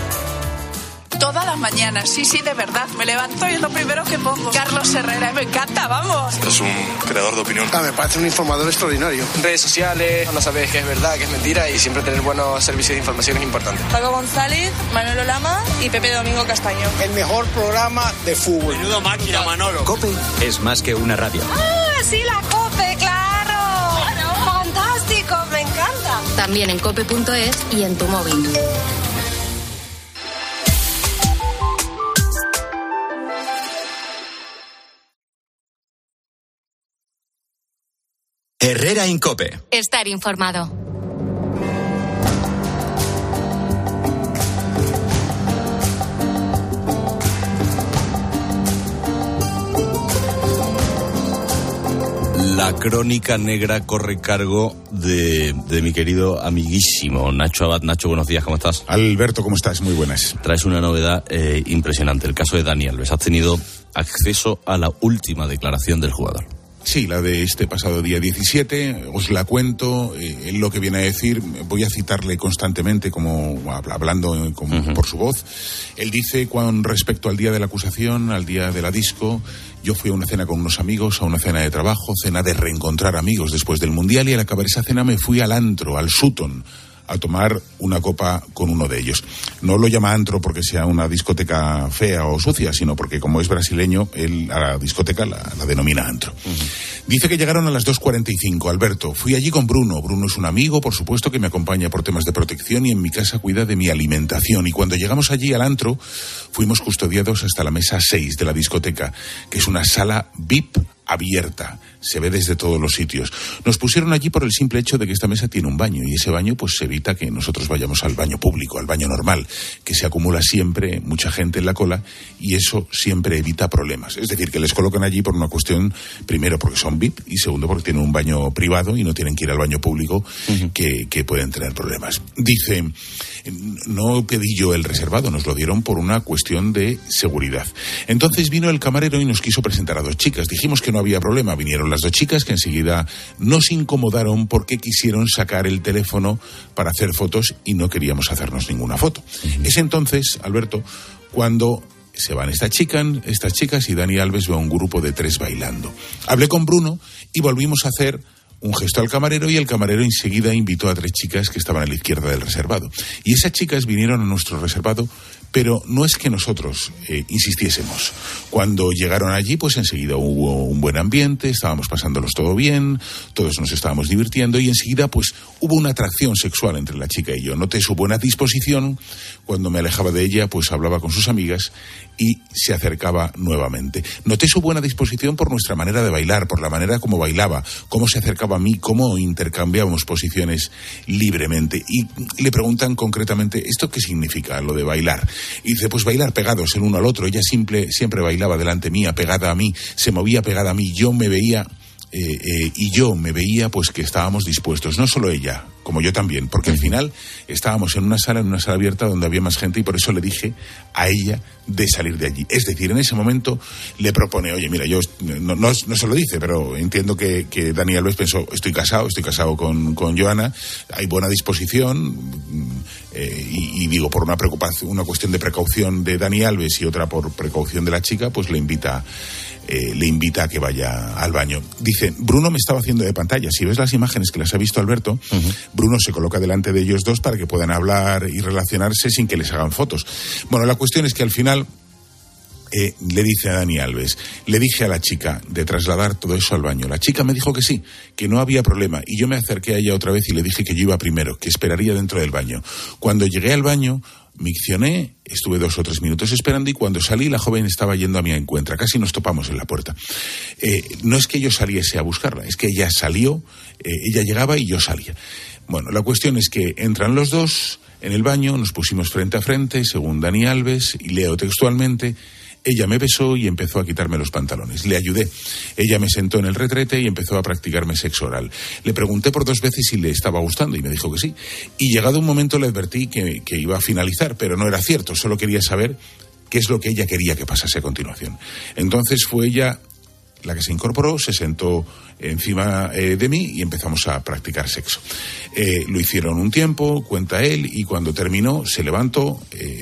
Todas las mañanas, sí, de verdad. Me levanto y es lo primero que pongo. Carlos Herrera, me encanta, vamos. Es un creador de opinión. Me parece un informador extraordinario. Redes sociales, no sabes qué es verdad, qué es mentira y siempre tener buenos servicios de información es importante. Paco González, Manolo Lama y Pepe Domingo Castaño. El mejor programa de fútbol. Menudo máquina, Manolo. COPE es más que una radio. ¡Ah, sí, la COPE, claro! ¡Fantástico, me encanta! También en cope.es y en tu móvil. Herrera en COPE. Estar informado. La crónica negra corre cargo de mi querido amiguísimo Nacho Abad. Nacho, buenos días, ¿cómo estás? Alberto, ¿cómo estás? Muy buenas. Traes una novedad impresionante, el caso de Dani Alves. Has tenido acceso a la última declaración del jugador. Sí, la de este pasado día 17, os la cuento, lo que viene a decir, voy a citarle constantemente como hablando por su voz. Él dice, con respecto al día de la acusación, al día de la disco, yo fui a una cena con unos amigos, a una cena de trabajo, cena de reencontrar amigos después del Mundial, y al acabar esa cena me fui al antro, al Sutton, a tomar una copa con uno de ellos. No lo llama antro porque sea una discoteca fea o sucia, sino porque como es brasileño, él a la discoteca la denomina antro. Dice que llegaron a las 2:45. Alberto, fui allí con Bruno. Bruno es un amigo, por supuesto, que me acompaña por temas de protección y en mi casa cuida de mi alimentación. Y cuando llegamos allí al antro, fuimos custodiados hasta la mesa 6 de la discoteca, que es una sala VIP abierta, se ve desde todos los sitios. Nos pusieron allí por el simple hecho de que esta mesa tiene un baño y ese baño pues evita que nosotros vayamos al baño público, al baño normal, que se acumula siempre mucha gente en la cola y eso siempre evita problemas. Es decir, que les colocan allí por una cuestión, primero porque son VIP y segundo porque tienen un baño privado y no tienen que ir al baño público, que pueden tener problemas. Dice, no pedí yo el reservado, nos lo dieron por una cuestión de seguridad. Entonces vino el camarero y nos quiso presentar a 2 chicas. Dijimos que no había problema, vinieron las 2 chicas que enseguida nos incomodaron porque quisieron sacar el teléfono para hacer fotos y no queríamos hacernos ninguna foto. Es entonces, Alberto, cuando se van estas chicas y Dani Alves ve a un grupo de 3 bailando. Hablé con Bruno y volvimos a hacer un gesto al camarero y el camarero enseguida invitó a 3 chicas que estaban a la izquierda del reservado. Y esas chicas vinieron a nuestro reservado, pero no es que nosotros insistiésemos. Cuando llegaron allí, pues enseguida hubo un buen ambiente, estábamos pasándolos todo bien, todos nos estábamos divirtiendo y enseguida pues hubo una atracción sexual entre la chica y yo. Noté su buena disposición. Cuando me alejaba de ella, pues hablaba con sus amigas y se acercaba nuevamente. Noté su buena disposición por nuestra manera de bailar, por la manera como bailaba, cómo se acercaba a mí, cómo intercambiábamos posiciones libremente. Y le preguntan concretamente, ¿esto qué significa, lo de bailar? Y dice, pues bailar pegados el uno al otro. Ella siempre bailaba delante mía, pegada a mí, se movía pegada a mí. Yo me veía pues que estábamos dispuestos, no solo ella, como yo también, porque al final estábamos en una sala abierta donde había más gente y por eso le dije a ella de salir de allí. Es decir, en ese momento le propone, oye, mira, yo no se lo dice, pero entiendo que Dani Alves pensó, estoy casado con Joana, hay buena disposición, y digo, por una cuestión de precaución de Dani Alves y otra por precaución de la chica, pues le invita a que vaya al baño. Dice, Bruno me estaba haciendo de pantalla. Si ves las imágenes que las ha visto Alberto, Bruno se coloca delante de ellos dos para que puedan hablar y relacionarse sin que les hagan fotos. Bueno, la cuestión es que al final le dice a Dani Alves, le dije a la chica de trasladar todo eso al baño. La chica me dijo que sí, que no había problema. Y yo me acerqué a ella otra vez y le dije que yo iba primero, que esperaría dentro del baño. Cuando llegué al baño, miccioné, estuve 2 o 3 minutos esperando y cuando salí la joven estaba yendo a mi encuentro. Casi nos topamos en la puerta. No es que yo saliese a buscarla, es que ella salió, ella llegaba y yo salía. Bueno, la cuestión es que entran los dos en el baño, nos pusimos frente a frente, según Dani Alves, y leo textualmente, ella me besó y empezó a quitarme los pantalones. Le ayudé. Ella me sentó en el retrete y empezó a practicarme sexo oral. Le pregunté por 2 veces si le estaba gustando y me dijo que sí. Y llegado un momento le advertí que iba a finalizar, pero no era cierto. Solo quería saber qué es lo que ella quería que pasase a continuación. Entonces fue ella la que se incorporó, se sentó encima de mí y empezamos a practicar sexo. Lo hicieron un tiempo, cuenta él, y cuando terminó se levantó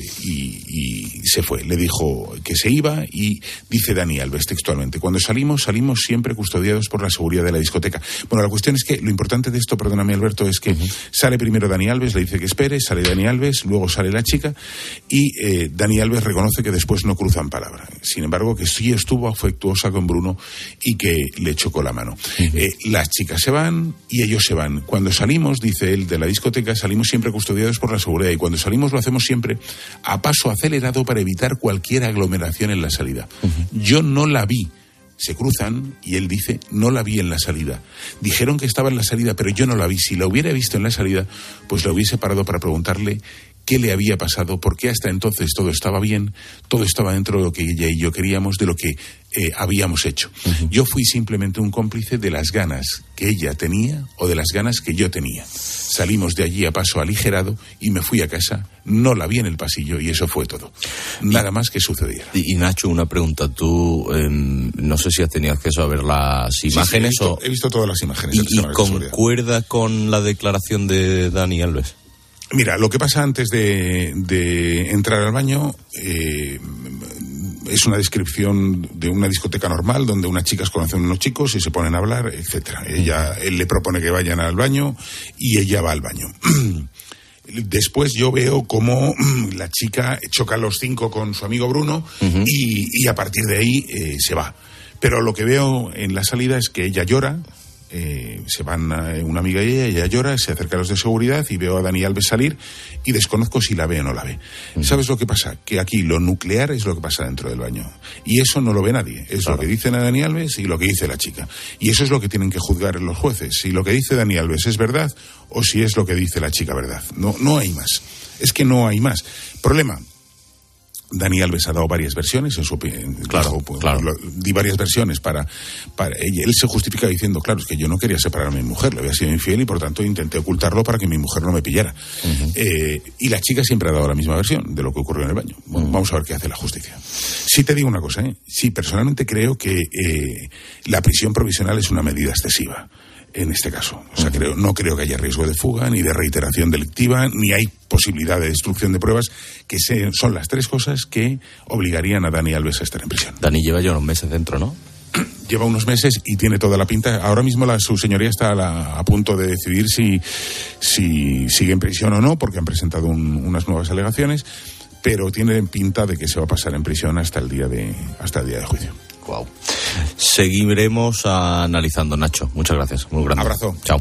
y se fue. Le dijo que se iba y dice Dani Alves textualmente, cuando salimos siempre custodiados por la seguridad de la discoteca. Bueno, la cuestión es que lo importante de esto, perdóname Alberto, es que sale primero Dani Alves, le dice que espere, sale Dani Alves, luego sale la chica y Dani Alves reconoce que después no cruzan palabra. Sin embargo, que sí estuvo afectuosa con Bruno y que le chocó la mano. Las chicas se van y ellos se van. Cuando salimos, dice él, de la discoteca, salimos siempre custodiados por la seguridad y cuando salimos lo hacemos siempre a paso acelerado para evitar cualquier aglomeración en la salida. Yo no la vi. Se cruzan y él dice, no la vi en la salida. Dijeron que estaba en la salida, pero yo no la vi. Si la hubiera visto en la salida, pues la hubiese parado para preguntarle qué le había pasado, porque hasta entonces todo estaba bien, todo estaba dentro de lo que ella y yo queríamos, de lo que habíamos hecho. Yo fui simplemente un cómplice de las ganas que ella tenía o de las ganas que yo tenía. Salimos de allí a paso aligerado y me fui a casa, no la vi en el pasillo y eso fue todo. Nada más que sucediera. Y Nacho, una pregunta. Tú, no sé si has tenido acceso a ver las imágenes. Sí, he visto todas las imágenes. ¿Y concuerda con la declaración de Dani Alves? Mira, lo que pasa antes de entrar al baño es una descripción de una discoteca normal donde unas chicas conocen a unos chicos y se ponen a hablar, etcétera. Él le propone que vayan al baño y ella va al baño. Después yo veo cómo la chica choca a los 5 con su amigo Bruno y a partir de ahí se va. Pero lo que veo en la salida es que ella llora. Se van una amiga y ella llora, se acerca a los de seguridad y veo a Dani Alves salir y desconozco si la ve o no la ve. ¿Sabes lo que pasa? Que aquí lo nuclear es lo que pasa dentro del baño y eso no lo ve nadie, es lo que dicen a Dani Alves y lo que dice la chica y eso es lo que tienen que juzgar los jueces, si lo que dice Dani Alves es verdad o si es lo que dice la chica verdad. No hay más, es que no hay más. Problema, Dani Alves ha dado varias versiones en su claro. Di varias versiones para ella. Él se justifica diciendo, claro, es que yo no quería separarme de mi mujer, le había sido infiel y por tanto intenté ocultarlo para que mi mujer no me pillara. Y la chica siempre ha dado la misma versión de lo que ocurrió en el baño. Bueno, vamos a ver qué hace la justicia. Sí te digo una cosa, sí, personalmente creo que la prisión provisional es una medida excesiva. En este caso, o sea, no creo que haya riesgo de fuga, ni de reiteración delictiva, ni hay posibilidad de destrucción de pruebas, que son las 3 cosas que obligarían a Dani Alves a estar en prisión. Dani lleva ya unos meses dentro, ¿no? Lleva unos meses y tiene toda la pinta. Ahora mismo su señoría está a punto de decidir si sigue en prisión o no, porque han presentado unas nuevas alegaciones. pero tiene pinta de que se va a pasar en prisión hasta el día de juicio. Wow. Seguiremos analizando, Nacho. Muchas gracias. Muy grande. Abrazo. Chao.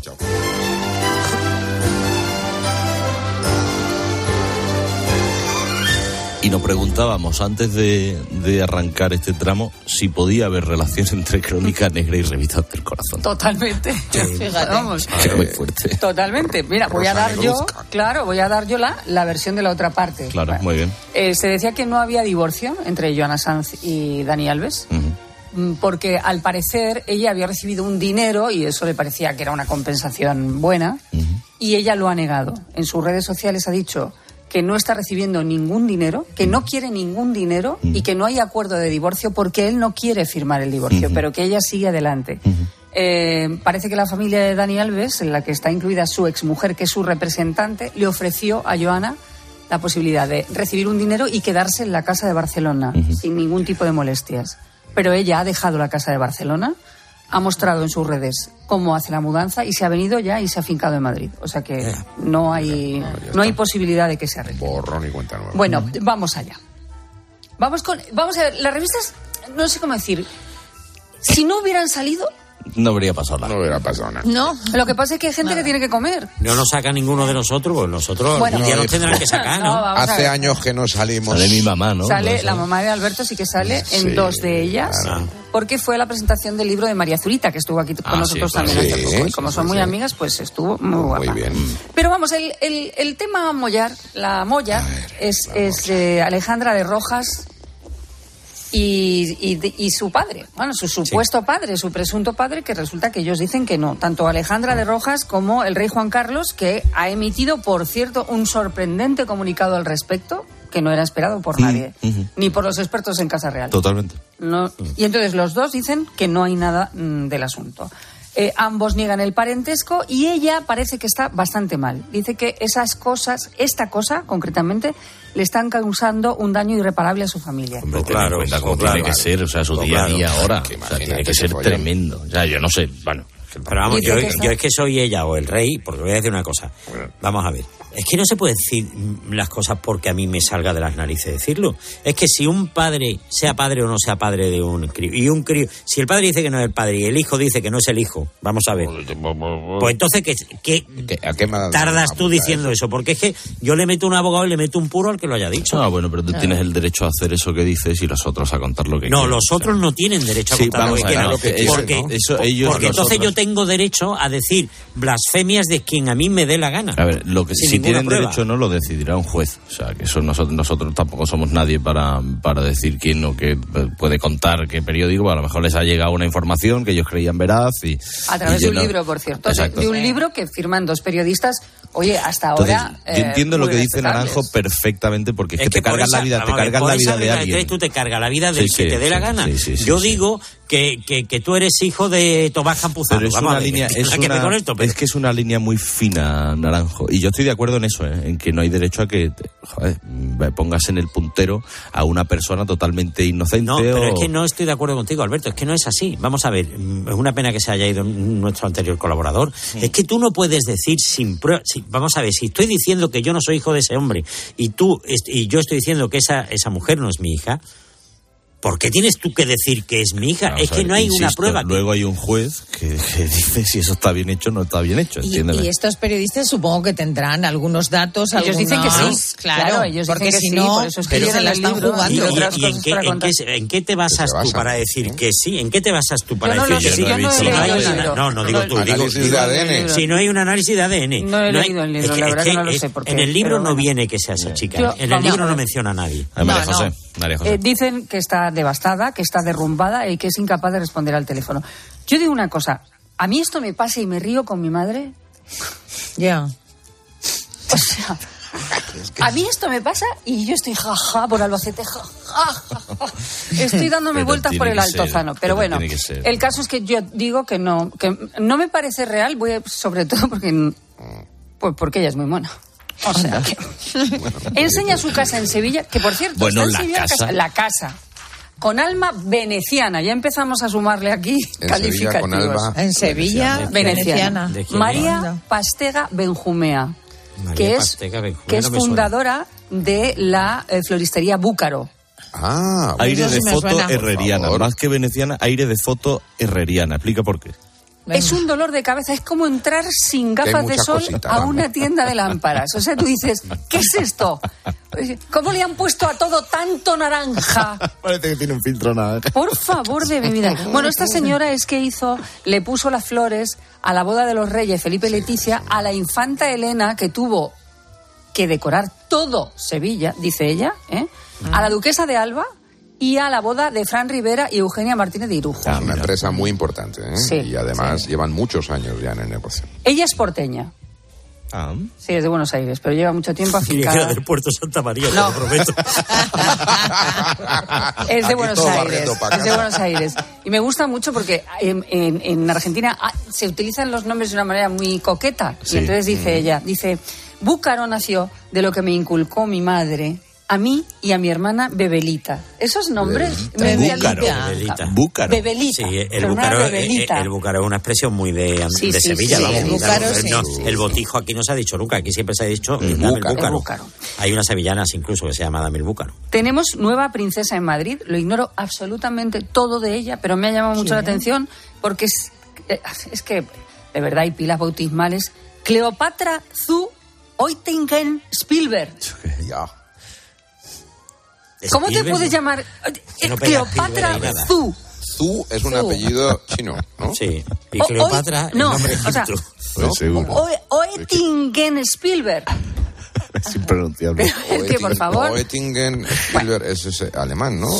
Y nos preguntábamos antes de arrancar este tramo si podía haber relación entre Crónica Negra y Revistas del Corazón. Totalmente. Fíjate. Vamos. Muy fuerte. Totalmente. Mira, voy a dar yo la versión de la otra parte. Claro, bueno, muy bien. Se decía que no había divorcio entre Joana Sanz y Dani Alves. Porque al parecer ella había recibido un dinero y eso le parecía que era una compensación buena, y ella lo ha negado. En sus redes sociales ha dicho que no está recibiendo ningún dinero, que no quiere ningún dinero y que no hay acuerdo de divorcio porque él no quiere firmar el divorcio, pero que ella sigue adelante. Parece que la familia de Dani Alves, en la que está incluida su exmujer, que es su representante, le ofreció a Joana la posibilidad de recibir un dinero y quedarse en la casa de Barcelona sin ningún tipo de molestias. Pero ella ha dejado la casa de Barcelona, ha mostrado en sus redes cómo hace la mudanza y se ha venido ya y se ha afincado en Madrid. O sea que no hay posibilidad de que se arregle. Borrón y cuenta nueva. Bueno, vamos allá. Vamos a ver, las revistas, no sé cómo decir, si no hubieran salido... No habría pasado nada. No hubiera pasado nada. No, lo que pasa es que hay gente que tiene que comer. No nos saca ninguno de nosotros, pues nosotros ya nos tendrán que sacar, ¿no? Hace años que no salimos. Sale mi mamá, ¿no? Sale la mamá de Alberto, sí que sale en dos de ellas, porque fue la presentación del libro de María Zurita, que estuvo aquí con nosotros también hace poco. Y como son muy amigas, pues estuvo muy guapa. Muy bien. Pero vamos, el tema mollar, la molla, es Alejandra de Rojas y su padre, bueno, su supuesto padre, su presunto padre, que resulta que ellos dicen que no. Tanto Alejandra de Rojas como el rey Juan Carlos, que ha emitido, por cierto, un sorprendente comunicado al respecto, que no era esperado por nadie, ni por los expertos en Casa Real. Totalmente. No, y entonces los dos dicen que no hay nada del asunto. Ambos niegan el parentesco y ella parece que está bastante mal. Dice que esta cosa concretamente, le están causando un daño irreparable a su familia. Hombre, claro, como tiene que ser, o sea, su día a día ahora. O sea, tiene que ser tremendo. O sea, yo no sé, bueno. Pero vamos, yo es que soy ella o el rey, porque voy a decir una cosa. Vamos a ver. Es que no se puede decir las cosas porque a mí me salga de las narices decirlo. Es que si un padre, sea padre o no sea padre de un crío, y un crío, si el padre dice que no es el padre y el hijo dice que no es el hijo, vamos a ver. Pues entonces, ¿qué tardas tú diciendo eso? Porque es que yo le meto un abogado y le meto un puro al que lo haya dicho. Ah, bueno, pero tú tienes el derecho a hacer eso que dices y los otros a contar lo que no, quieren. Los otros no tienen derecho a contar lo que quieran. Porque entonces yo tengo derecho a decir blasfemias de quien a mí me dé la gana. A ver, lo que si tienen derecho no lo decidirá un juez. O sea, que eso nosotros tampoco somos nadie para decir quién o qué puede contar, qué periódico. A lo mejor les ha llegado una información que ellos creían veraz y... A través de un libro, por cierto. Exacto. De un libro que firman dos periodistas. Oye, hasta ahora... Entonces, yo entiendo lo que dice Naranjo perfectamente, porque es que te cargan la vida, la vida de alguien. Tú te cargas la vida del que te dé la gana. Yo digo que tú eres hijo de Tomás Campuzano. Pero es una línea... Es que es una línea muy fina, Naranjo. Y yo estoy de acuerdo en eso, en que no hay derecho a que pongas en el puntero a una persona totalmente inocente. No, pero es que no estoy de acuerdo contigo, Alberto. Es que no es así. Vamos a ver, es una pena que se haya ido nuestro anterior colaborador. Es que tú no puedes decir sin prueba... Vamos a ver, si estoy diciendo que yo no soy hijo de ese hombre y yo estoy diciendo que esa mujer no es mi hija... ¿Por qué tienes tú que decir que es mi hija? Es que no hay una prueba. Luego hay un juez que dice si eso está bien hecho o no está bien hecho. Y estos periodistas supongo que tendrán algunos datos. Ellos dicen que sí. Claro, ellos porque dicen si sí, no, por eso es que se la están jugando. ¿En qué te basas tú para decir que sí? ¿En qué te basas tú para decir que sí? No, digo tú. Si no hay un análisis de ADN. No he leído el libro, la verdad que no lo sé por qué. En el libro no viene que sea esa chica. En el libro no menciona a nadie. María José. Dicen que está devastada, que está derrumbada y que es incapaz de responder al teléfono. Yo digo una cosa, a mí esto me pasa y me río con mi madre. Ya. O sea, a mí esto me pasa y yo estoy jaja por Albacete, jaja. Estoy dándome vueltas por el Altozano. Pero bueno, el caso es que yo digo que no me parece real, sobre todo porque ella es muy mona. O sea, enseña su casa en Sevilla, que por cierto, bueno, está en Sevilla la casa. Con alma veneciana, ya empezamos a sumarle aquí calificativos. En Sevilla, veneciana. María Pastega Benjumea, que es fundadora de la floristería Búcaro. Ah, aire de sí me foto suena. herreriana, más que veneciana, aire de foto herreriana. Explica por qué. Es un dolor de cabeza, es como entrar sin gafas de sol a una tienda de lámparas. O sea, tú dices, ¿qué es esto? ¿Cómo le han puesto a todo tanto naranja? Parece que tiene un filtro naranja. Por favor, de mi vida. Bueno, esta señora es que le puso las flores a la boda de los reyes Felipe y Leticia, a la infanta Elena, que tuvo que decorar todo Sevilla, dice ella, a la duquesa de Alba, y a la boda de Fran Rivera y Eugenia Martínez de Irujo. Una empresa muy importante, ¿eh? Sí, y además llevan muchos años ya en el negocio. Ella es porteña. Sí, es de Buenos Aires, pero lleva mucho tiempo afincada. Era del Puerto Santa María, No. te lo prometo. Es de Buenos todo Aires. barriendo pa' Es de casa. Buenos Aires. Y me gusta mucho porque en Argentina se utilizan los nombres de una manera muy coqueta. Sí. Y entonces dice ella, Búcaro nació de lo que me inculcó mi madre, a mí y a mi hermana Bebelita. Esos nombres... Búcaro. Búcaro. Bebelita. Sí, el Su hermana búcaro, Bebelita. el búcaro es una expresión muy de Sí, sí, Sevilla. sí, Vamos, el búcaro, sí. El botijo aquí no se ha dicho nunca, aquí siempre se ha dicho El dame búcaro. El búcaro. Hay unas sevillanas incluso que se llama Dame el búcaro. Tenemos nueva princesa en Madrid. Lo ignoro absolutamente todo de ella, pero me ha llamado mucho la atención porque es que, de verdad, hay pilas bautismales. Cleopatra zu Oettingen Spielberg. Ya. ¿Cómo te Spielberg, puedes llamar? Que no pega Cleopatra Spielberg ni nada. zu. Zu es un apellido chino, ¿no? Sí. Y O- Cleopatra, no, el nombre o sea, egipcio. Pues seguro. Oettingen Spielberg. Es impronunciable. Es que, por favor. Oettingen, Spielberg es alemán, ¿no?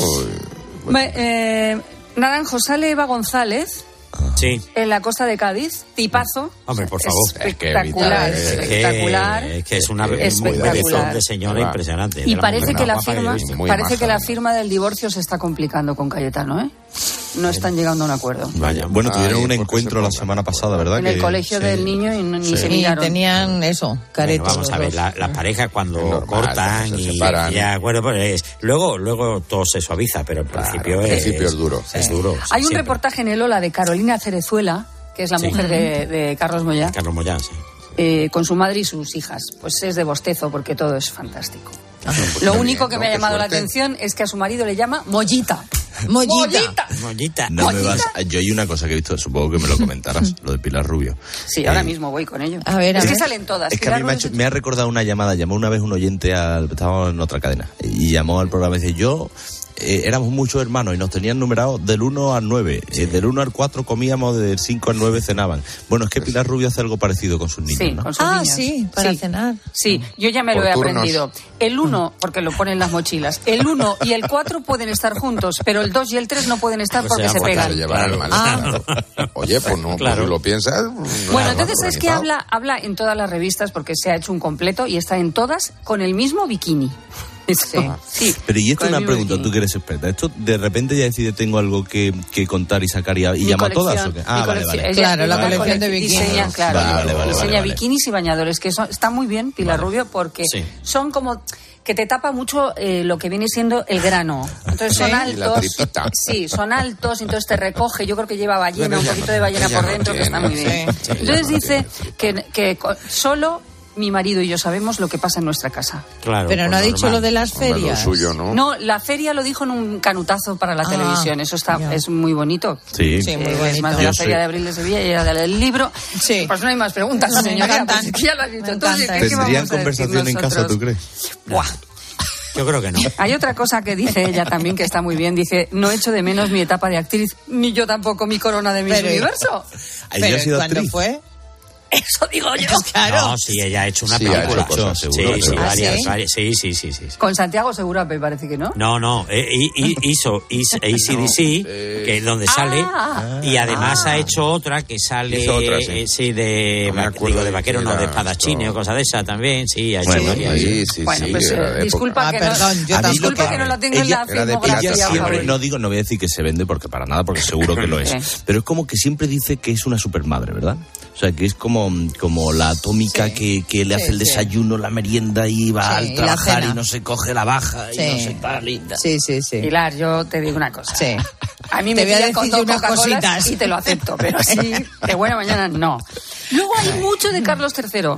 Naranjo, sale Eva González Sí. en la costa de Cádiz. Tipazo. Hombre, por favor. Espectacular, espectacular. Es que es una Espectacular. bellezón de señora impresionante. Y De la parece mujer que más guapa que he visto. parece que la firma del divorcio se está complicando con Cayetano, ¿eh? No están llegando a un acuerdo. Vaya. Bueno, tuvieron un porque encuentro la semana pasada, ¿verdad? En el colegio del niño y ni se miraron. tenían eso, Bueno, caretos. vamos a ver, las parejas cuando Es normal, cortan se y separan. ya, bueno, pues luego todo se suaviza, pero al principio, al principio es duro. Es duro. Hay un siempre. reportaje en el Ola de Carolina Cerezuela, que es la Sí. mujer de Carlos Moyá, Carlos Moyán, sí. con su madre y sus hijas. Pues es de bostezo porque todo es fantástico. Lo único que me ha llamado la atención es que a su marido le llama Mollita. Mollita. Mollita. No me vas. Yo hay una cosa que he visto, supongo que me lo comentarás, lo de Pilar Rubio. Sí, ahora mismo voy con ello. A ver, es que salen todas. Es que a mí Pilar Rubio me ha recordado una llamada. Llamó una vez un oyente estábamos en otra cadena y llamó al programa y dice: éramos muchos hermanos y nos tenían numerados del 1 al 9. Del 1 al 4 comíamos, del 5 al 9 cenaban. Bueno, es que Pilar Rubio hace algo parecido con sus niños, Sí, ¿no? con sus niños. sí, para Sí. cenar. Sí, yo ya me lo Por he turnos. aprendido. El 1, porque lo ponen en las mochilas, el 1 y el 4 pueden estar juntos, pero el 2 y el 3 no pueden estar Pues porque se pegan. Llevar al mal. Oye, pues no, Claro. pues si lo piensas. Bueno, entonces es que habla en todas las revistas porque se ha hecho un completo y está en todas con el mismo bikini. Sí. Pero y esto con es el una mismo pregunta, bikini. tú que eres experta. ¿Esto de repente ya decide tengo algo que contar y sacar y Mi llama a todas colección, o qué? mi Vale, colección. vale. Ella Claro, la diseña colección de bikinis. Diseña, claro, Vale, diseña vale. bikinis y bañadores, que está muy bien, Pilar Rubio, porque Sí. son como que te tapa mucho lo que viene siendo el grano. Entonces son Sí, altos. y la tripita. Sí, son altos, entonces te recoge. Yo creo que lleva ballena, un Ella poquito no- de ballena ella por no dentro, que está muy tiene, bien. sí, ella Entonces no dice tiene que solo mi marido y yo sabemos lo que pasa en nuestra casa. Claro, Pero pues no ha dicho normal. lo de las Hombre, lo ferias. suyo, ¿no? No, la feria lo dijo en un canutazo para la televisión. Eso es muy bonito. Sí. Sí, muy Es bonito. más de Yo la Feria sé. de Abril de Sevilla y era del libro. Sí. Pues no hay más preguntas, No, me señora. encantan. Pues ya lo has dicho. Me Entonces, encantan. ¿qué vamos ¿Tendrían a decir conversación en casa, nosotros? tú crees? Buah. Yo creo que no. Hay otra cosa que dice ella también que está muy bien. Dice, no echo de menos mi etapa de actriz, ni yo tampoco mi corona de Miss Pero- Universo. ¿Ella Pero ha sido ¿cuándo actriz? fue? Eso digo yo. Claro. No, sí, ella ha hecho una Sí, ha película. hecho cosas, sí, seguro, sí, pero- varias, ¿sí? varias. Sí. Con Santiago Segura, me parece que no. No, hizo AC/DC, que es donde sale, y además ha hecho otra que sale, Hizo otra, sí. de, No me acuerdo digo, de de vaquero, qué no, era de espadachines esto. o cosas de esas también, sí, ha hecho Bueno, varias. Sí, Bueno, pues era de época. disculpa que perdón, yo no, tampoco. disculpa que no la tengo en Ella la era de filmografía. piratas, por Siempre, favor. no voy a decir que se vende porque para nada, porque seguro que lo es. Sí. Pero es como que siempre dice que es una supermadre, ¿verdad? O sea, que es como la atómica Sí. que le hace el Sí. desayuno, la merienda y va Sí, al y la trabajar cena. y no se coge la baja y Sí. no se tal y tal. Sí. Pilar, yo te digo una cosa. Sí. A mí Te me voy a pillas con decir dos unas Coca-Colas cositas. y te lo acepto, pero así de buena mañana no. Luego hay mucho de Carlos III.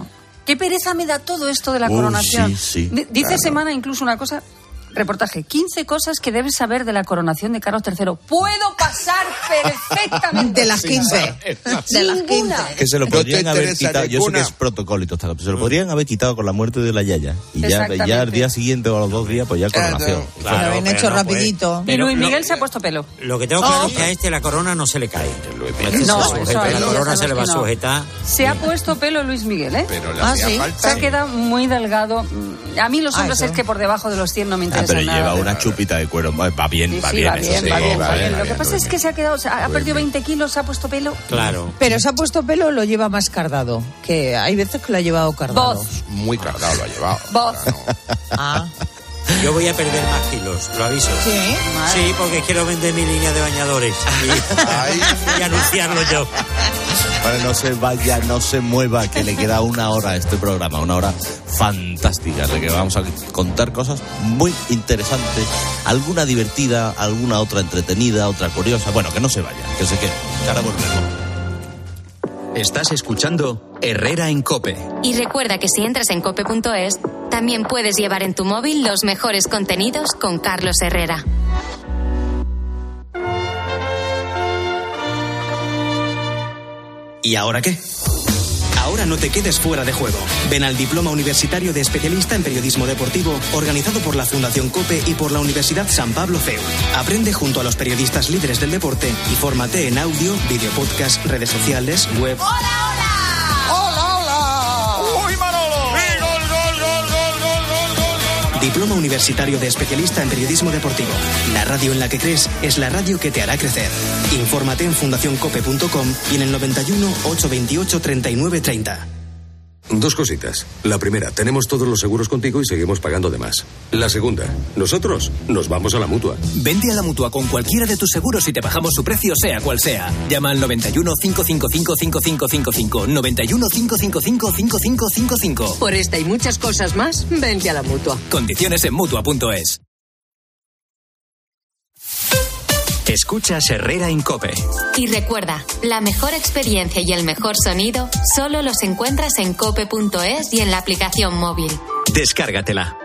Qué pereza me da todo esto de la coronación. Sí, Dice claro. Semana incluso una cosa, reportaje, 15 cosas que debes saber de la coronación de Carlos III. Puedo pasar perfectamente. De las 15. De las 15. Que se lo No te podrían haber interesa quitado. Yo sé ninguna. que es protocolo y todo, pero se lo podrían haber quitado con la muerte de la Yaya. Y ya al día siguiente o a los 2 días, pues ya coronación. Lo habían hecho rapidito. Y Luis Miguel se ha puesto pelo. Lo que tengo claro es que a este la corona no se le cae. No, Se sujeta, eso la ahí corona ya se le va a sabes que no. sujetar. Se ha puesto pelo Luis Miguel, ¿eh? Pero le hacía ¿sí? falta. Se ha quedado muy delgado. A mí los hombres eso. es que por debajo de los 100 no me interesan Pero nada. lleva una chupita de cuero. Va bien, Sí, va sí, bien. va eso bien, sí, va bien, va va bien. bien. Lo que pasa es que se ha quedado, ha perdido 20 kilos, se ha puesto pelo. Claro. Pero se ha puesto pelo, lo lleva más cardado. Que hay veces que lo ha llevado cardado. Voz. Muy cargado lo ha llevado. Voz. Ah, Yo voy a perder más kilos, lo aviso. sí. Sí, porque quiero vender mi línea de bañadores y anunciarlo yo. Vale, no se vaya, no se mueva, que le queda 1 hora a este programa, 1 hora fantástica, en la que vamos a contar cosas muy interesantes, alguna divertida, alguna otra entretenida, otra curiosa. Bueno, que no se vaya, que se quede, que ahora volvemos. Estás escuchando Herrera en COPE. Y recuerda que si entras en cope.es, también puedes llevar en tu móvil los mejores contenidos con Carlos Herrera. ¿Y ahora qué? Ahora no te quedes fuera de juego. Ven al Diploma Universitario de Especialista en Periodismo Deportivo, organizado por la Fundación COPE y por la Universidad San Pablo CEU. Aprende junto a los periodistas líderes del deporte y fórmate en audio, video podcast, redes sociales, web. Diploma Universitario de Especialista en Periodismo Deportivo. La radio en la que crees es la radio que te hará crecer. Infórmate en fundacioncope.com y en el 91 828 3930. 2 cositas. La primera, tenemos todos los seguros contigo y seguimos pagando de más. La segunda, nosotros nos vamos a la Mutua. Vente a la Mutua con cualquiera de tus seguros y te bajamos su precio sea cual sea. Llama al 91 555 5555. 91 555 5555. Por esta y muchas cosas más, vente a la Mutua. Condiciones en Mutua.es. Escuchas Herrera en COPE. Y recuerda, la mejor experiencia y el mejor sonido solo los encuentras en cope.es y en la aplicación móvil. Descárgatela.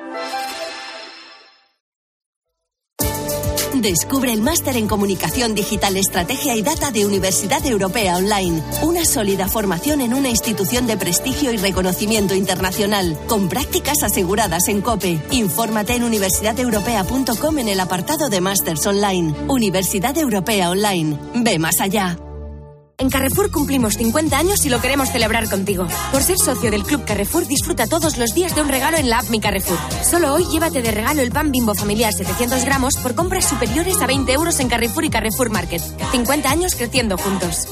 Descubre el máster en Comunicación Digital, Estrategia y Data de Universidad Europea Online. Una sólida formación en una institución de prestigio y reconocimiento internacional, con prácticas aseguradas en COPE. Infórmate en universidadeuropea.com en el apartado de Másters Online. Universidad Europea Online. Ve más allá. En Carrefour cumplimos 50 años y lo queremos celebrar contigo. Por ser socio del Club Carrefour, disfruta todos los días de un regalo en la app Mi Carrefour. Solo hoy llévate de regalo el pan Bimbo familiar 700 gramos por compras superiores a 20 euros en Carrefour y Carrefour Market. 50 años creciendo juntos.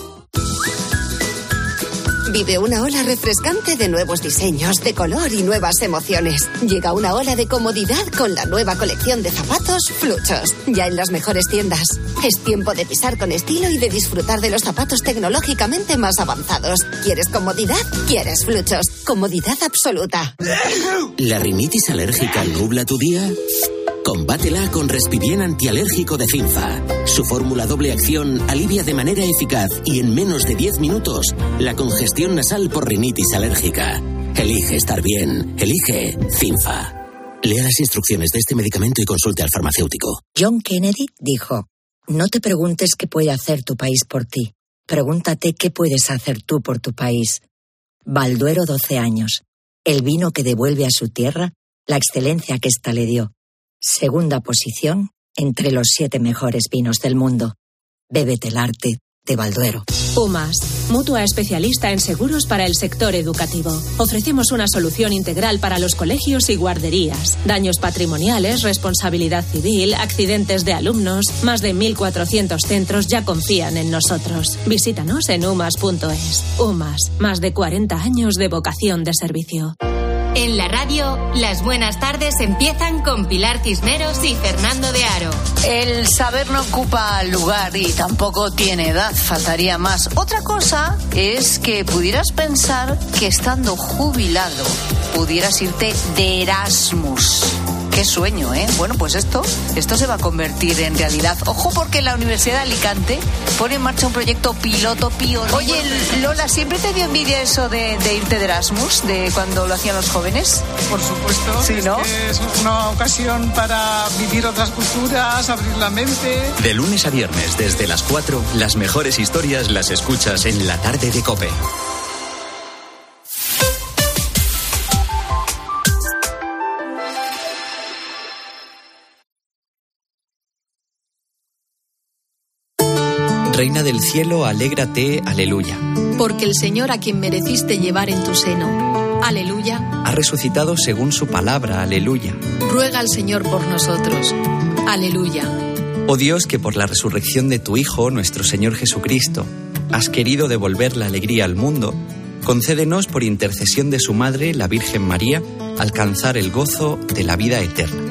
Vive una ola refrescante de nuevos diseños, de color y nuevas emociones. Llega una ola de comodidad con la nueva colección de zapatos Fluchos, ya en las mejores tiendas. Es tiempo de pisar con estilo y de disfrutar de los zapatos tecnológicamente más avanzados. ¿Quieres comodidad? ¿Quieres Fluchos? Comodidad absoluta. ¿La rinitis alérgica nubla tu día? Combátela con Respibien antialérgico de Cinfa. Su fórmula doble acción alivia de manera eficaz y en menos de 10 minutos la congestión nasal por rinitis alérgica. Elige estar bien. Elige Cinfa. Lea las instrucciones de este medicamento y consulte al farmacéutico. John Kennedy dijo: no te preguntes qué puede hacer tu país por ti. Pregúntate qué puedes hacer tú por tu país. Balduero 12 años. El vino que devuelve a su tierra la excelencia que ésta le dio. Segunda posición entre los 7 mejores vinos del mundo. Bébete el arte de Balduero. UMAS, mutua especialista en seguros para el sector educativo. Ofrecemos una solución integral para los colegios y guarderías. Daños patrimoniales, responsabilidad civil, accidentes de alumnos. Más de 1.400 centros ya confían en nosotros. Visítanos en umas.es. UMAS, más de 40 años de vocación de servicio. En la radio, las buenas tardes empiezan con Pilar Cisneros y Fernando de Aro. El saber no ocupa lugar y tampoco tiene edad, faltaría más. Otra cosa es que pudieras pensar que estando jubilado pudieras irte de Erasmus. ¿Qué Qué sueño, ¿eh? Bueno, pues esto se va a convertir en realidad. Ojo, porque la Universidad de Alicante pone en marcha un proyecto piloto pionero. Oye, Lola, ¿siempre te dio envidia eso de irte de Erasmus, de cuando lo hacían los jóvenes? Por supuesto. Sí, ¿no? Es una ocasión para vivir otras culturas, abrir la mente. De lunes a viernes, desde las 4, las mejores historias las escuchas en La Tarde de COPE. Reina del cielo, alégrate, aleluya. Porque el Señor, a quien mereciste llevar en tu seno, aleluya, Ha resucitado según su palabra, aleluya. ruega al Señor por nosotros, aleluya. Oh Dios, que por la resurrección de tu Hijo, nuestro Señor Jesucristo, has querido devolver la alegría al mundo, concédenos por intercesión de su Madre, la Virgen María, alcanzar el gozo de la vida eterna.